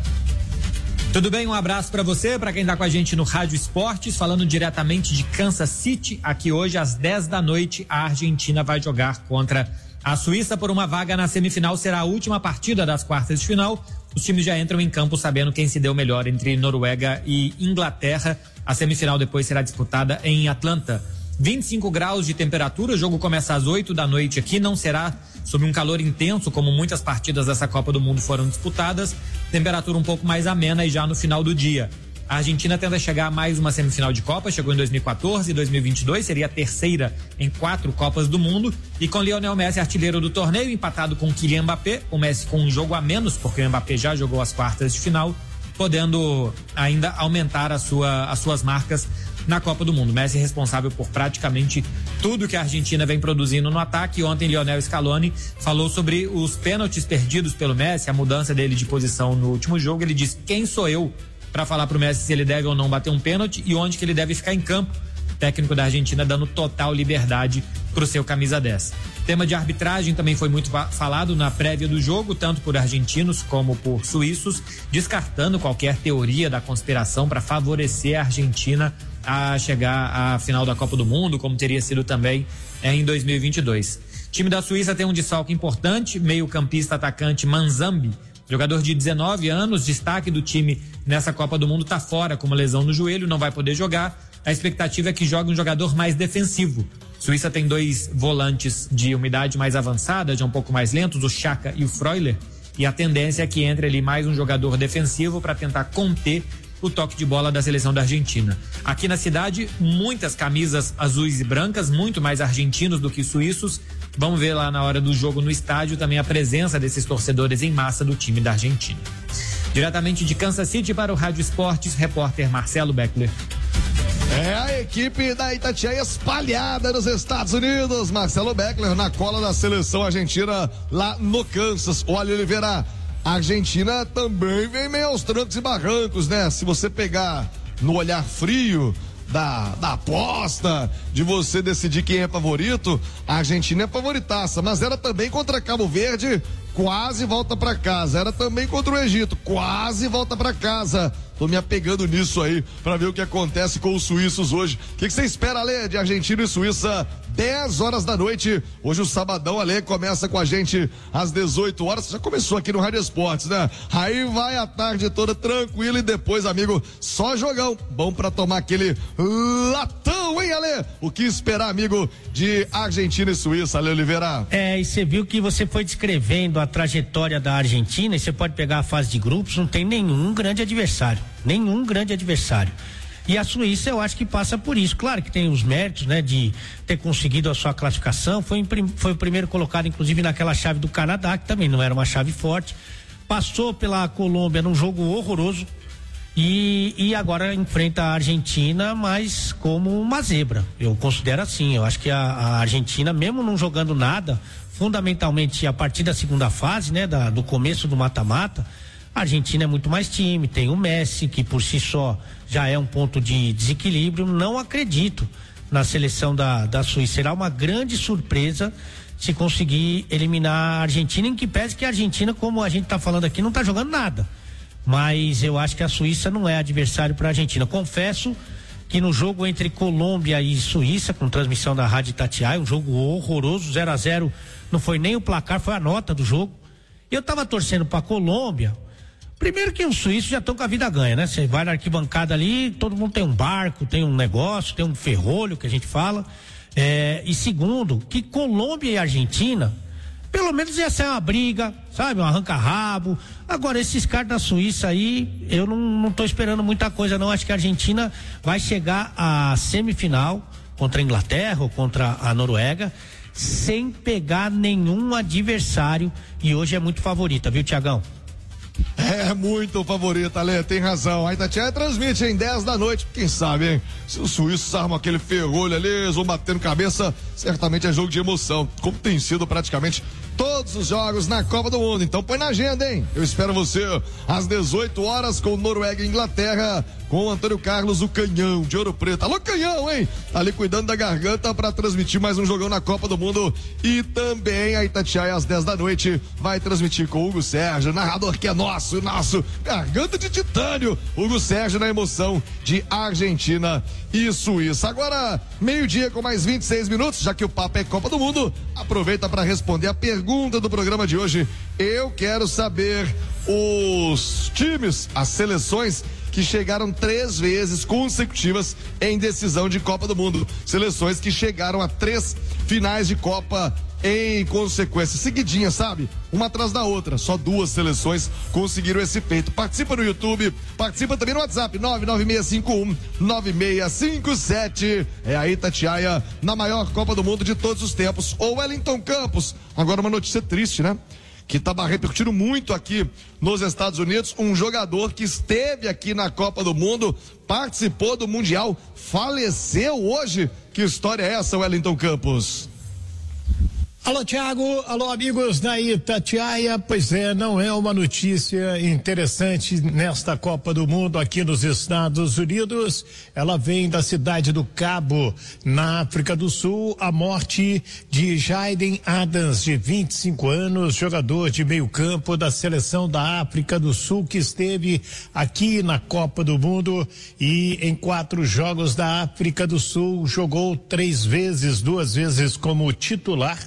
Tudo bem? Um abraço para você, para quem tá com a gente no Rádio Esportes, falando diretamente de Kansas City. Aqui hoje às 10 da noite a Argentina vai jogar contra a Suíça por uma vaga na semifinal. Será a última partida das quartas de final. Os times já entram em campo sabendo quem se deu melhor entre Noruega e Inglaterra. A semifinal depois será disputada em Atlanta. 25 graus de temperatura, o jogo começa às 8 da noite aqui, não será sob um calor intenso como muitas partidas dessa Copa do Mundo foram disputadas. Temperatura um pouco mais amena e já no final do dia. A Argentina tenta chegar a mais uma semifinal de Copa, chegou em 2014 e 2022, seria a terceira em 4 Copas do Mundo, e com Lionel Messi artilheiro do torneio, empatado com Kylian Mbappé, o Messi com um jogo a menos, porque o Mbappé já jogou as quartas de final, podendo ainda aumentar as suas marcas na Copa do Mundo. Messi é responsável por praticamente tudo que a Argentina vem produzindo no ataque. Ontem Lionel Scaloni falou sobre os pênaltis perdidos pelo Messi, a mudança dele de posição no último jogo. Ele disse: quem sou eu para falar pro Messi se ele deve ou não bater um pênalti e onde que ele deve ficar em campo? O técnico da Argentina dando total liberdade pro seu camisa 10. Tema de arbitragem também foi muito falado na prévia do jogo, tanto por argentinos como por suíços, descartando qualquer teoria da conspiração para favorecer a Argentina a chegar à final da Copa do Mundo, como teria sido também em 2022. O time da Suíça tem um desfalque importante, meio-campista atacante Manzambi, jogador de 19 anos, destaque do time nessa Copa do Mundo, tá fora com uma lesão no joelho, não vai poder jogar. A expectativa é que jogue um jogador mais defensivo. Suíça tem 2 volantes de uma idade mais avançada, já um pouco mais lentos, o Xhaka e o Freuler, e a tendência é que entre ali mais um jogador defensivo para tentar conter o toque de bola da seleção da Argentina. Aqui na cidade, muitas camisas azuis e brancas, muito mais argentinos do que suíços. Vamos ver lá na hora do jogo no estádio também a presença desses torcedores em massa do time da Argentina. Diretamente de Kansas City para o Rádio Esportes, repórter Marcelo Beckler. É a equipe da Itatiaia espalhada nos Estados Unidos. Marcelo Beckler na cola da seleção argentina lá no Kansas. Olha, Oliveira, a Argentina também vem meio aos trancos e barrancos, né? Se você pegar no olhar frio da aposta, de você decidir quem é favorito, a Argentina é favoritaça, mas era também contra Cabo Verde, quase volta pra casa. Era também contra o Egito, quase volta pra casa. Tô me apegando nisso aí pra ver o que acontece com os suíços hoje. O que você espera, Lê, de Argentina e Suíça 10 horas da noite. Hoje o sabadão, Ale, começa com a gente às 18 horas. Já começou aqui no Rádio Esportes, né? Aí vai a tarde toda tranquila e depois, amigo, só jogão. Bom pra tomar aquele latão, hein, Ale? O que esperar, amigo, de Argentina e Suíça, Ale Oliveira? E você viu que você foi descrevendo a trajetória da Argentina e você pode pegar a fase de grupos, não tem nenhum grande adversário. E a Suíça eu acho que passa por isso. Claro que tem os méritos, né, de ter conseguido a sua classificação. Foi o primeiro colocado, inclusive, naquela chave do Canadá, que também não era uma chave forte. Passou pela Colômbia num jogo horroroso e agora enfrenta a Argentina, mas como uma zebra. Eu considero assim. Eu acho que a Argentina, mesmo não jogando nada, fundamentalmente a partir da segunda fase, né, do começo do mata-mata, a Argentina é muito mais time, tem o Messi, que por si só já é um ponto de desequilíbrio. Não acredito na seleção da Suíça. Será uma grande surpresa se conseguir eliminar a Argentina, em que pese que a Argentina, como a gente está falando aqui, não está jogando nada. Mas eu acho que a Suíça não é adversário para a Argentina. Confesso que no jogo entre Colômbia e Suíça, com transmissão da Rádio Itatiaia, um jogo horroroso, 0-0, não foi nem o placar, foi a nota do jogo. Eu estava torcendo para a Colômbia. Primeiro que os suíços já estão com a vida ganha, né? Você vai na arquibancada ali, todo mundo tem um barco, tem um negócio, tem um ferrolho que a gente fala. E segundo, que Colômbia e Argentina, pelo menos ia ser uma briga, sabe? Um arranca-rabo. Agora, esses caras da Suíça aí, eu não tô esperando muita coisa, não. Acho que a Argentina vai chegar à semifinal contra a Inglaterra ou contra a Noruega, sem pegar nenhum adversário. E hoje é muito favorita, viu, Tiagão? É muito favorita, Ale, tem razão. A Itatiaia transmite em 10 da noite, quem sabe, hein? Se os suíços armam aquele ferrolho ali, eles vão batendo cabeça, certamente é jogo de emoção, como tem sido praticamente todos os jogos na Copa do Mundo. Então põe na agenda, hein? Eu espero você às 18 horas com Noruega e Inglaterra, com o Antônio Carlos, o Canhão de Ouro Preto. Alô, Canhão, hein? Tá ali cuidando da garganta para transmitir mais um jogão na Copa do Mundo. E também a Itatiaia às 10 da noite vai transmitir com o Hugo Sérgio, narrador que é nosso garganta de titânio. Hugo Sérgio na emoção de Argentina e Suíça. Agora, meio-dia com mais 26 minutos, já que o papo é Copa do Mundo, aproveita para responder a pergunta do programa de hoje. Eu quero saber os times, as seleções que chegaram 3 vezes consecutivas em decisão de Copa do Mundo. Seleções que chegaram a 3 finais de Copa em consequência, seguidinha, sabe? Uma atrás da outra, só 2 seleções conseguiram esse feito. Participa no YouTube, participa também no WhatsApp, 99651-9657. É a Itatiaia na maior Copa do Mundo de todos os tempos. Ou Wellington Campos. Agora uma notícia triste, né? Que estava repercutindo muito aqui nos Estados Unidos, um jogador que esteve aqui na Copa do Mundo, participou do Mundial, faleceu hoje. Que história é essa, Wellington Campos? Alô, Thiago, alô, amigos da Itatiaia. Pois é, não é uma notícia interessante nesta Copa do Mundo aqui nos Estados Unidos. Ela vem da cidade do Cabo, na África do Sul, a morte de Jaden Adams, de 25 anos, jogador de meio campo da seleção da África do Sul, que esteve aqui na Copa do Mundo e em 4 jogos da África do Sul jogou 3 vezes, 2 vezes como titular.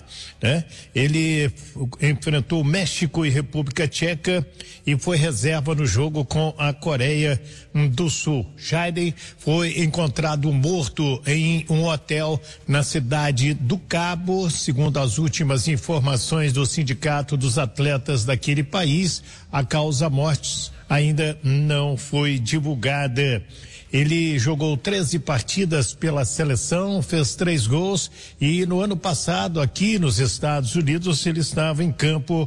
Ele enfrentou México e República Tcheca e foi reserva no jogo com a Coreia do Sul. Jaden foi encontrado morto em um hotel na cidade do Cabo, segundo as últimas informações do Sindicato dos Atletas daquele país. A causa mortes ainda não foi divulgada. Ele jogou 13 partidas pela seleção, fez 3 gols e no ano passado aqui nos Estados Unidos ele estava em campo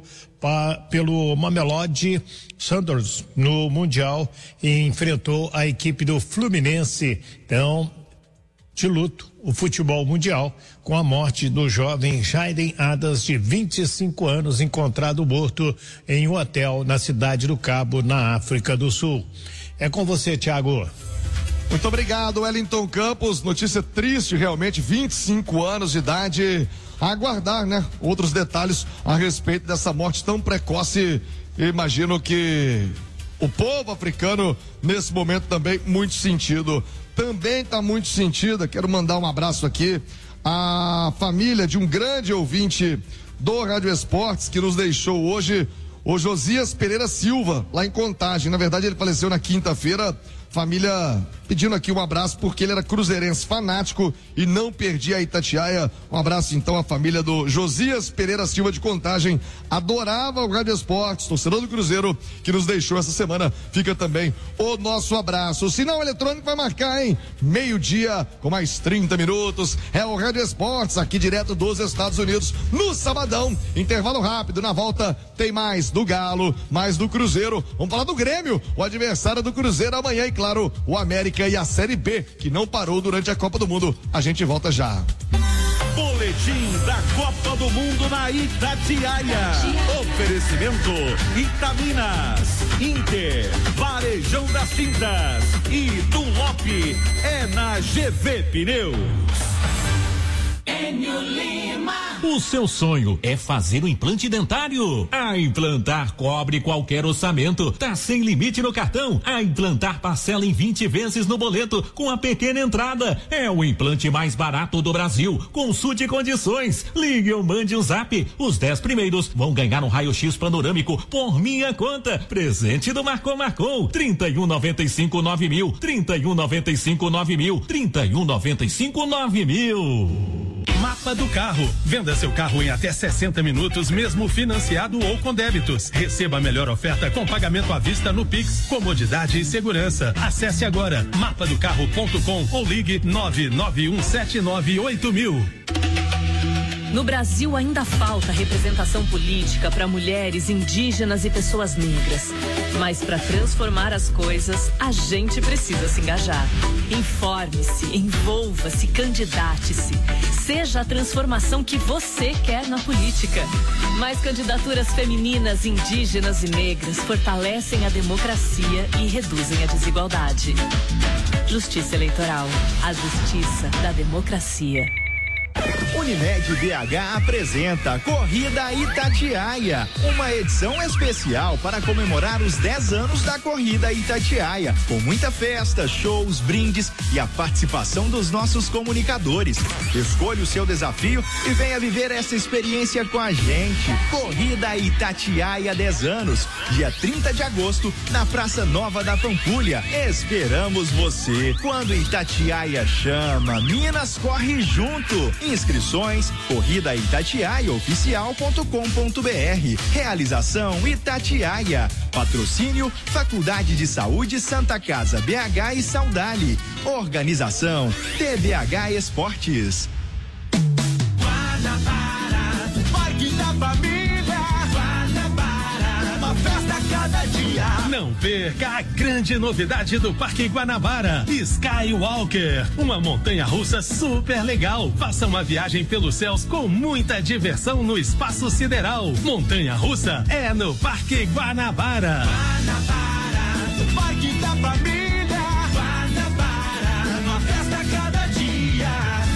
pelo Mamelodi Sundowns no Mundial e enfrentou a equipe do Fluminense. Então, de luto, o futebol mundial com a morte do jovem Jaden Adams, de 25 anos, encontrado morto em um hotel na cidade do Cabo, na África do Sul. É com você, Thiago. Muito obrigado, Wellington Campos. Notícia triste, realmente, 25 anos de idade. Aguardar, né? Outros detalhes a respeito dessa morte tão precoce. Imagino que o povo africano, nesse momento, também muito sentido. Também está muito sentido. Quero mandar um abraço aqui a família de um grande ouvinte do Rádio Esportes que nos deixou hoje, o Josias Pereira Silva, lá em Contagem. Na verdade, ele faleceu na quinta-feira. Família pedindo aqui um abraço porque ele era cruzeirense fanático e não perdia a Itatiaia. Um abraço então à família do Josias Pereira Silva de Contagem. Adorava o Rádio Esportes, torcedor do Cruzeiro que nos deixou essa semana. Fica também o nosso abraço. O sinal eletrônico vai marcar, hein? 12:00 com mais 30 minutos. É o Rádio Esportes aqui direto dos Estados Unidos no sabadão. Intervalo rápido. Na volta tem mais do Galo, mais do Cruzeiro. Vamos falar do Grêmio, o adversário do Cruzeiro amanhã e claro, o América e a Série B, que não parou durante a Copa do Mundo. A gente volta já. Boletim da Copa do Mundo na Itatiaia. Oferecimento Itaminas, Inter, Varejão das Tintas e Dunlop é na GV Pneus. Enio Lima. O seu sonho é fazer um implante dentário? A Implantar cobre qualquer orçamento. Tá sem limite no cartão. A Implantar parcela em 20 vezes no boleto com a pequena entrada. É o implante mais barato do Brasil. Consulte condições. Ligue ou mande um zap. Os 10 primeiros vão ganhar um raio-x panorâmico por minha conta. Presente do Marcou. 3195-9000. 3195-9000. 3195-9000. Mapa do Carro. Venda seu carro em até 60 minutos, mesmo financiado ou com débitos. Receba a melhor oferta com pagamento à vista no Pix, comodidade e segurança. Acesse agora mapadocarro.com ou ligue 991798000. No Brasil ainda falta representação política para mulheres, indígenas e pessoas negras. Mas para transformar as coisas, a gente precisa se engajar. Informe-se, envolva-se, candidate-se. Seja a transformação que você quer na política. Mais candidaturas femininas, indígenas e negras fortalecem a democracia e reduzem a desigualdade. Justiça Eleitoral. A justiça da democracia. Unimed BH apresenta Corrida Itatiaia, uma edição especial para comemorar os 10 anos da Corrida Itatiaia, com muita festa, shows, brindes e a participação dos nossos comunicadores. Escolha o seu desafio e venha viver essa experiência com a gente. Corrida Itatiaia 10 anos, dia 30 de agosto, na Praça Nova da Pampulha. Esperamos você. Quando Itatiaia chama, Minas corre junto. Inscrições, corridaitatiaiaoficial.com.br. Realização Itatiaia. Patrocínio Faculdade de Saúde Santa Casa BH e Saudale. Organização TBH Esportes. Guanabara, Parque da Família. Guanabara, uma festa a cada dia. Não perca a grande novidade do Parque Guanabara, Skywalker, uma montanha-russa super legal. Faça uma viagem pelos céus com muita diversão no espaço sideral. Montanha-russa é no Parque Guanabara. Guanabara, Parque da Família. Guanabara, uma festa a cada dia.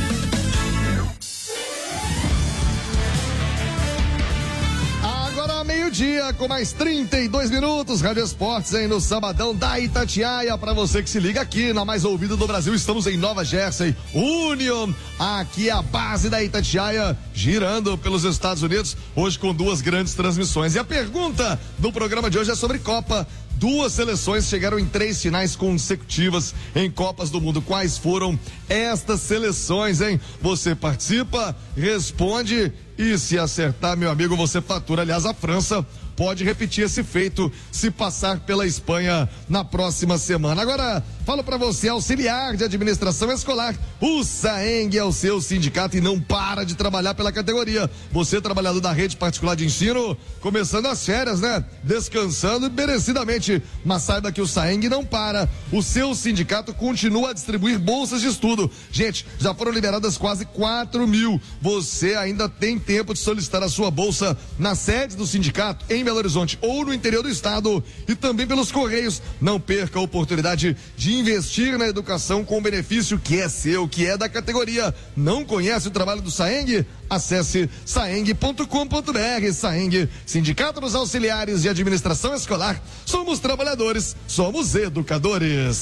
Agora meio-dia, com mais 32 minutos, Rádio Esportes aí no sabadão da Itatiaia. Para você que se liga aqui na mais ouvida do Brasil, estamos em Nova Jersey, Union. Aqui é a base da Itatiaia, girando pelos Estados Unidos, hoje com 2 grandes transmissões. E a pergunta do programa de hoje é sobre Copa. 2 seleções chegaram em 3 finais consecutivas em Copas do Mundo. Quais foram estas seleções, hein? Você participa, responde e se acertar, meu amigo, você fatura. Aliás, a França pode repetir esse feito se passar pela Espanha na próxima semana. Agora, falo para você, auxiliar de administração escolar, o SAENG é o seu sindicato e não para de trabalhar pela categoria. Você, trabalhador da rede particular de ensino, começando as férias, né? Descansando merecidamente, mas saiba que o SAENG não para. O seu sindicato continua a distribuir bolsas de estudo. Gente, já foram liberadas quase 4.000. Você ainda tem tempo de solicitar a sua bolsa na sede do sindicato em Belo Horizonte ou no interior do estado e também pelos Correios. Não perca a oportunidade de investir na educação com o benefício que é seu, que é da categoria. Não conhece o trabalho do SAENG? Acesse saeng.com.br. SAENG, Sindicato dos Auxiliares de Administração Escolar. Somos trabalhadores, somos educadores.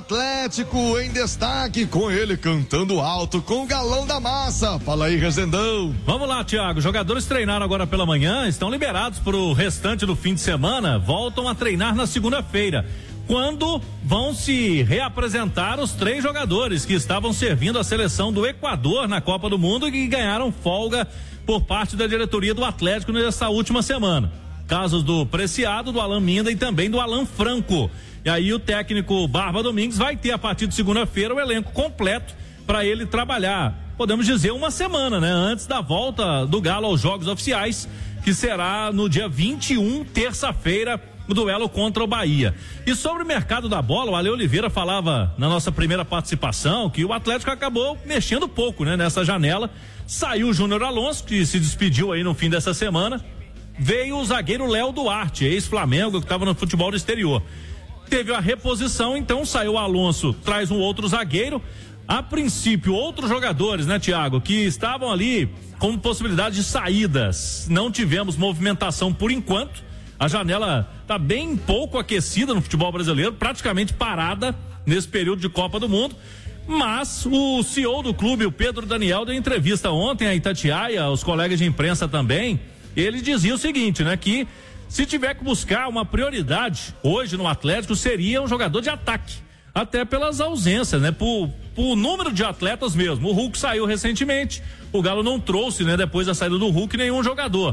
Atlético em destaque, com ele cantando alto com o galão da massa. Fala aí, Rezendão. Vamos lá, Thiago. Jogadores treinaram agora pela manhã, estão liberados para o restante do fim de semana, voltam a treinar na segunda-feira, quando vão se reapresentar os 3 jogadores que estavam servindo a seleção do Equador na Copa do Mundo e que ganharam folga por parte da diretoria do Atlético nessa última semana. Casos do Preciado, do Alan Minda e também do Alan Franco. E aí o técnico Barba Domingues vai ter a partir de segunda-feira o elenco completo para ele trabalhar, podemos dizer, uma semana, né? Antes da volta do Galo aos jogos oficiais, que será no dia 21, terça-feira, o duelo contra o Bahia. E sobre o mercado da bola, o Ale Oliveira falava na nossa primeira participação que o Atlético acabou mexendo pouco, né? Nessa janela, saiu o Júnior Alonso, que se despediu aí no fim dessa semana, veio o zagueiro Léo Duarte, ex-Flamengo, que estava no futebol do exterior. Teve a reposição, então saiu o Alonso, traz um outro zagueiro. A princípio, outros jogadores, né, Thiago, que estavam ali com possibilidade de saídas. Não tivemos movimentação por enquanto. A janela está bem pouco aquecida no futebol brasileiro, praticamente parada nesse período de Copa do Mundo. Mas o CEO do clube, o Pedro Daniel, deu entrevista ontem a Itatiaia, aos colegas de imprensa também. Ele dizia o seguinte, né, que se tiver que buscar uma prioridade hoje no Atlético, seria um jogador de ataque. Até pelas ausências, né? Por número de atletas mesmo. O Hulk saiu recentemente, o Galo não trouxe, né, depois da saída do Hulk, nenhum jogador.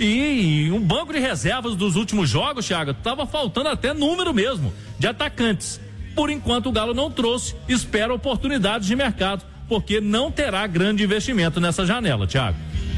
E um banco de reservas dos últimos jogos, Thiago, tava faltando até número mesmo de atacantes. Por enquanto o Galo não trouxe, espera oportunidades de mercado, porque não terá grande investimento nessa janela, Thiago.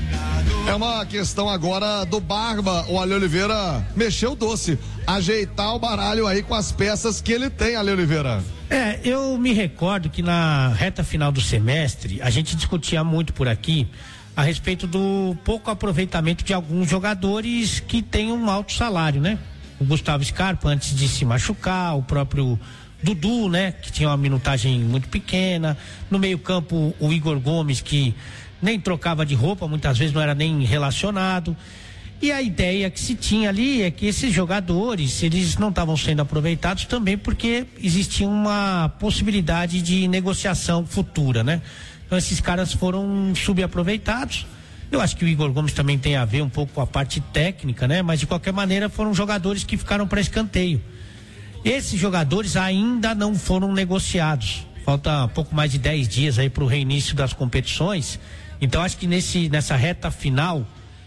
É uma questão agora do Barba, o Ale Oliveira mexeu doce, ajeitar o baralho aí com as peças que ele tem, Ale Oliveira. Eu me recordo que na reta final do semestre, a gente discutia muito por aqui a respeito do pouco aproveitamento de alguns jogadores que têm um alto salário, né? O Gustavo Scarpa, antes de se machucar, o próprio Dudu, né? Que tinha uma minutagem muito pequena. No meio-campo, o Igor Gomes, que nem trocava de roupa, muitas vezes não era nem relacionado. E a ideia que se tinha ali é que esses jogadores, eles não estavam sendo aproveitados também porque existia uma possibilidade de negociação futura, né? Então esses caras foram subaproveitados. Eu acho que o Igor Gomes também tem a ver um pouco com a parte técnica, né? Mas de qualquer maneira foram jogadores que ficaram para escanteio. Esses jogadores ainda não foram negociados. Falta pouco mais de 10 dias aí para o reinício das competições. Então acho que nessa reta final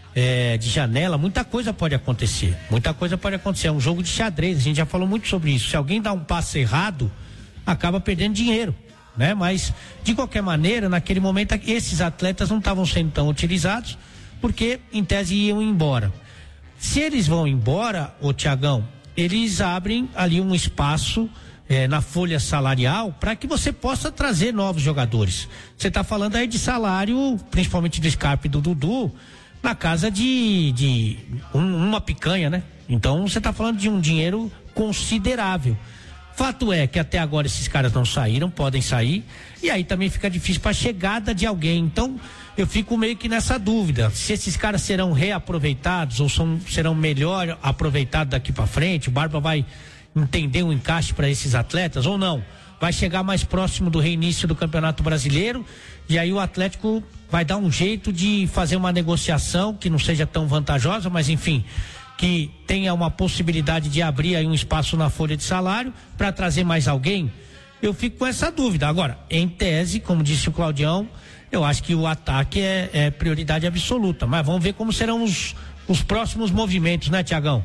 de janela, muita coisa pode acontecer. Muita coisa pode acontecer. É um jogo de xadrez, a gente já falou muito sobre isso. Se alguém dá um passo errado, acaba perdendo dinheiro, né? Mas de qualquer maneira, naquele momento esses atletas não estavam sendo tão utilizados, porque em tese iam embora. Se eles vão embora, ô Tiagão, eles abrem ali um espaço na folha salarial para que você possa trazer novos jogadores. Você está falando aí de salário, principalmente do Scarpa e do Dudu, na casa de uma picanha, né? Então você está falando de um dinheiro considerável. Fato é que até agora esses caras não saíram, podem sair, e aí também fica difícil para a chegada de alguém. Então eu fico meio que nessa dúvida, se esses caras serão reaproveitados ou serão melhor aproveitados daqui para frente. O Barba vai entender o encaixe para esses atletas ou não? Vai chegar mais próximo do reinício do Campeonato Brasileiro e aí o Atlético vai dar um jeito de fazer uma negociação que não seja tão vantajosa, mas enfim, que tenha uma possibilidade de abrir aí um espaço na folha de salário para trazer mais alguém. Eu fico com essa dúvida. Agora, em tese, como disse o Claudião, eu acho que o ataque é prioridade absoluta, mas vamos ver como serão os próximos movimentos, né, Tiagão?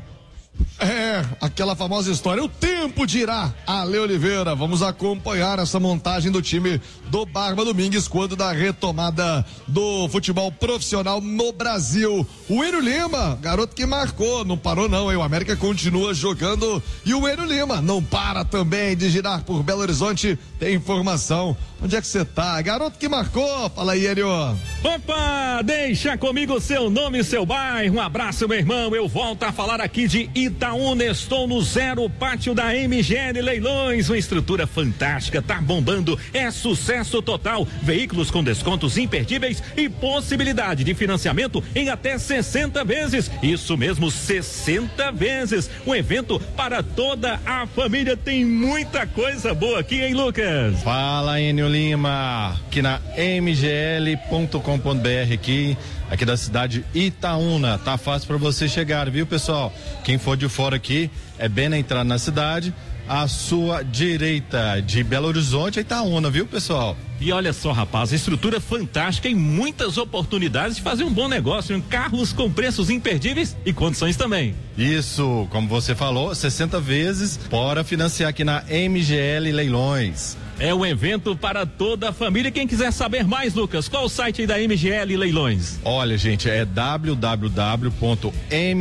Aquela famosa história, o tempo dirá. Ale Oliveira, vamos acompanhar essa montagem do time do Barba Domingues quando da retomada do futebol profissional no Brasil. O Enio Lima, garoto que marcou, não parou não, hein? O América continua jogando e o Enio Lima não para também de girar por Belo Horizonte. Tem informação. Onde é que você tá? Garoto que marcou, fala aí, Enio. Opa, deixa comigo seu nome e seu bairro. Um abraço, meu irmão. Eu volto a falar aqui de Itaúna, estou no Zero Pátio da MGL Leilões, uma estrutura fantástica, tá bombando, é sucesso total, veículos com descontos imperdíveis e possibilidade de financiamento em até 60 vezes, isso mesmo, 60 vezes, um evento para toda a família, tem muita coisa boa aqui, hein, Lucas? Fala, Enio Lima, aqui na mgl.com.br aqui da cidade Itaúna, tá fácil para você chegar, viu, pessoal? Quem for de fora aqui, é bem na entrada na cidade, à sua direita, de Belo Horizonte a Itaúna, viu, pessoal? E olha só, rapaz, estrutura fantástica e muitas oportunidades de fazer um bom negócio, em carros com preços imperdíveis e condições também. Isso, como você falou, 60 vezes, bora financiar aqui na MGL Leilões. É um evento para toda a família. Quem quiser saber mais, Lucas, qual o site aí da MGL Leilões? Olha, gente, é www.mgl.com.br,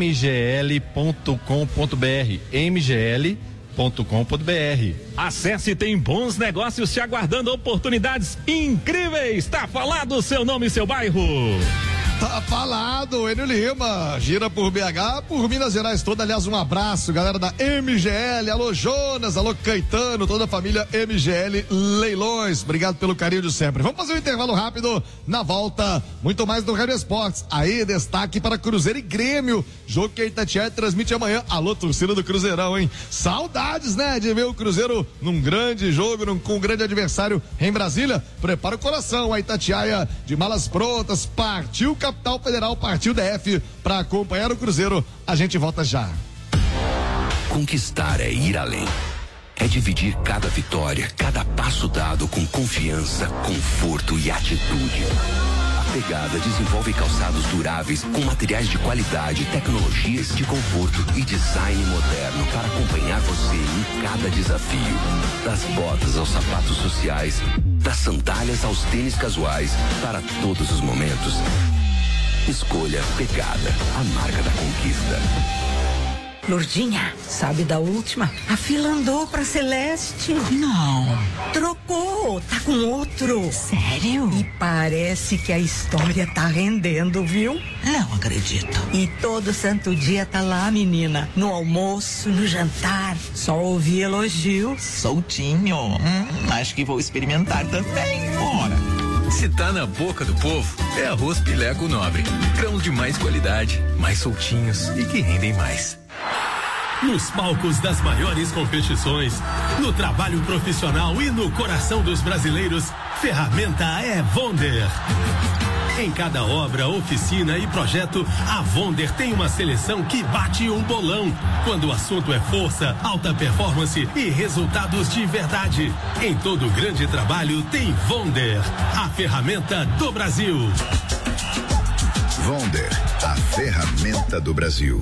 mgl.com.br. Acesse, tem bons negócios te aguardando, oportunidades incríveis. Tá falado o seu nome e seu bairro. Tá falado, Enio Lima, gira por BH, por Minas Gerais toda, aliás, um abraço, galera da MGL, alô Jonas, alô Caetano, toda a família MGL Leilões, obrigado pelo carinho de sempre. Vamos fazer um intervalo rápido, na volta, muito mais do Rádio Esportes, aí destaque para Cruzeiro e Grêmio, jogo que a Itatiaia transmite amanhã, alô torcida do Cruzeirão, hein? Saudades, né, de ver o Cruzeiro num grande jogo, com um grande adversário em Brasília, prepara o coração, a Itatiaia de malas prontas, partiu Capital Federal, partiu DF para acompanhar o Cruzeiro. A gente volta já. Conquistar é ir além. É dividir cada vitória, cada passo dado com confiança, conforto e atitude. A Pegada desenvolve calçados duráveis com materiais de qualidade, tecnologias de conforto e design moderno para acompanhar você em cada desafio. Das botas aos sapatos sociais, das sandálias aos tênis casuais, para todos os momentos. Escolha Pegada, a marca da conquista. Lourdinha, sabe da última? A fila andou pra Celeste. Não. Trocou, tá com outro. Sério? E parece que a história tá rendendo, viu? Não acredito. E todo santo dia tá lá, menina. No almoço, no jantar. Só ouvi elogios. Soltinho. Acho que vou experimentar também. Bora. Se tá na boca do povo, é arroz Pileco Nobre. Grãos de mais qualidade, mais soltinhos e que rendem mais. Nos palcos das maiores competições, no trabalho profissional e no coração dos brasileiros, ferramenta é Wonder. Em cada obra, oficina e projeto, a Wonder tem uma seleção que bate um bolão. Quando o assunto é força, alta performance e resultados de verdade. Em todo grande trabalho tem Wonder, a ferramenta do Brasil. Wonder, a ferramenta do Brasil.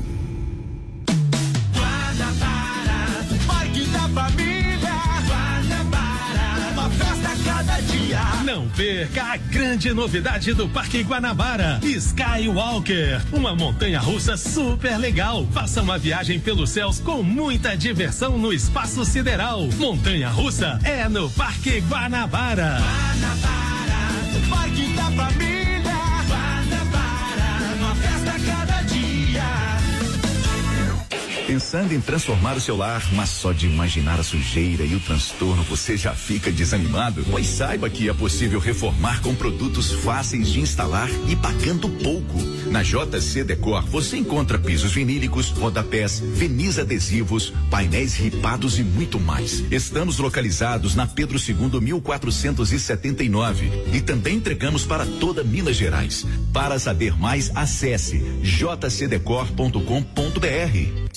Parque da Família, Guanabara, uma festa a cada dia. Não perca a grande novidade do Parque Guanabara, Skywalker, uma montanha-russa super legal. Faça uma viagem pelos céus com muita diversão no espaço sideral. Montanha-russa é no Parque Guanabara. Guanabara, Parque da Família, Guanabara, uma festa a cada dia. Pensando em transformar o seu lar, mas só de imaginar a sujeira e o transtorno você já fica desanimado? Pois saiba que é possível reformar com produtos fáceis de instalar e pagando pouco. Na JC Decor você encontra pisos vinílicos, rodapés, verniz adesivos, painéis ripados e muito mais. Estamos localizados na Pedro II 1479 e também entregamos para toda Minas Gerais. Para saber mais, acesse jcdecor.com.br.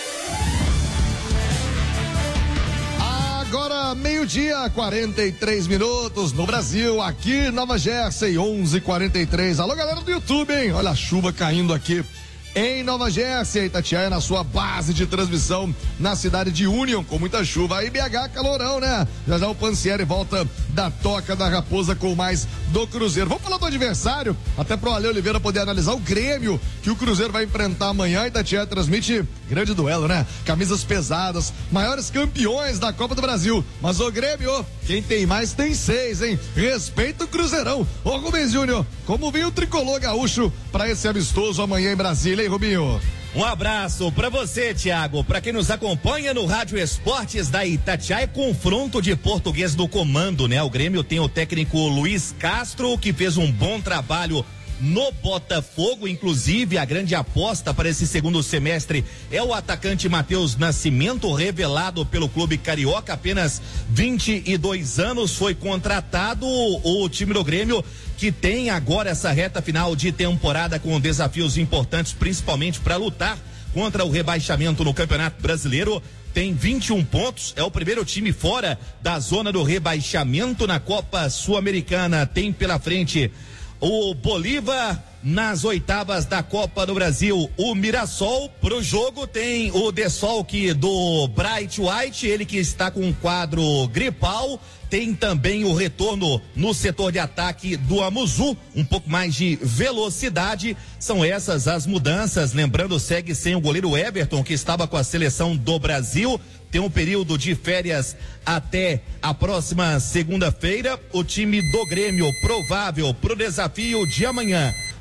Agora, meio-dia, 43 minutos no Brasil, aqui Nova Jersey, 11:43. Alô, galera do YouTube, hein? Olha a chuva caindo aqui em Nova Jersey, Itatiaia na sua base de transmissão na cidade de Union, com muita chuva. Aí BH, calorão, né? Já já o Pansieri volta da Toca da Raposa com mais do Cruzeiro. Vamos falar do adversário, até pro Ale Oliveira poder analisar o Grêmio, que o Cruzeiro vai enfrentar amanhã. Itatiaia transmite grande duelo, né? Camisas pesadas, maiores campeões da Copa do Brasil. Mas o Grêmio, quem tem mais tem 6, hein? Respeita o Cruzeirão. Ô Rubens Júnior, como vem o tricolor gaúcho pra esse amistoso amanhã em Brasília, hein, Rubinho? Um abraço pra você, Tiago. Pra quem nos acompanha no Rádio Esportes da Itatiaia, confronto de Português do comando, né? O Grêmio tem o técnico Luiz Castro, que fez um bom trabalho no Botafogo, inclusive a grande aposta para esse segundo semestre é o atacante Matheus Nascimento, revelado pelo clube carioca, apenas 22 anos, foi contratado. O time do Grêmio, que tem agora essa reta final de temporada com desafios importantes, principalmente para lutar contra o rebaixamento no Campeonato Brasileiro, tem 21 pontos, é o primeiro time fora da zona do rebaixamento. Na Copa Sul-Americana tem pela frente o Bolívar, nas oitavas da Copa do Brasil, o Mirassol. Pro jogo tem o desfalque do Bright White, ele que está com um quadro gripal. Tem também o retorno no setor de ataque do Amuzu, um pouco mais de velocidade. São essas as mudanças. Lembrando, segue sem o goleiro Everton, que estava com a seleção do Brasil. Tem um período de férias até a próxima segunda-feira. O time do Grêmio provável pro desafio de amanhã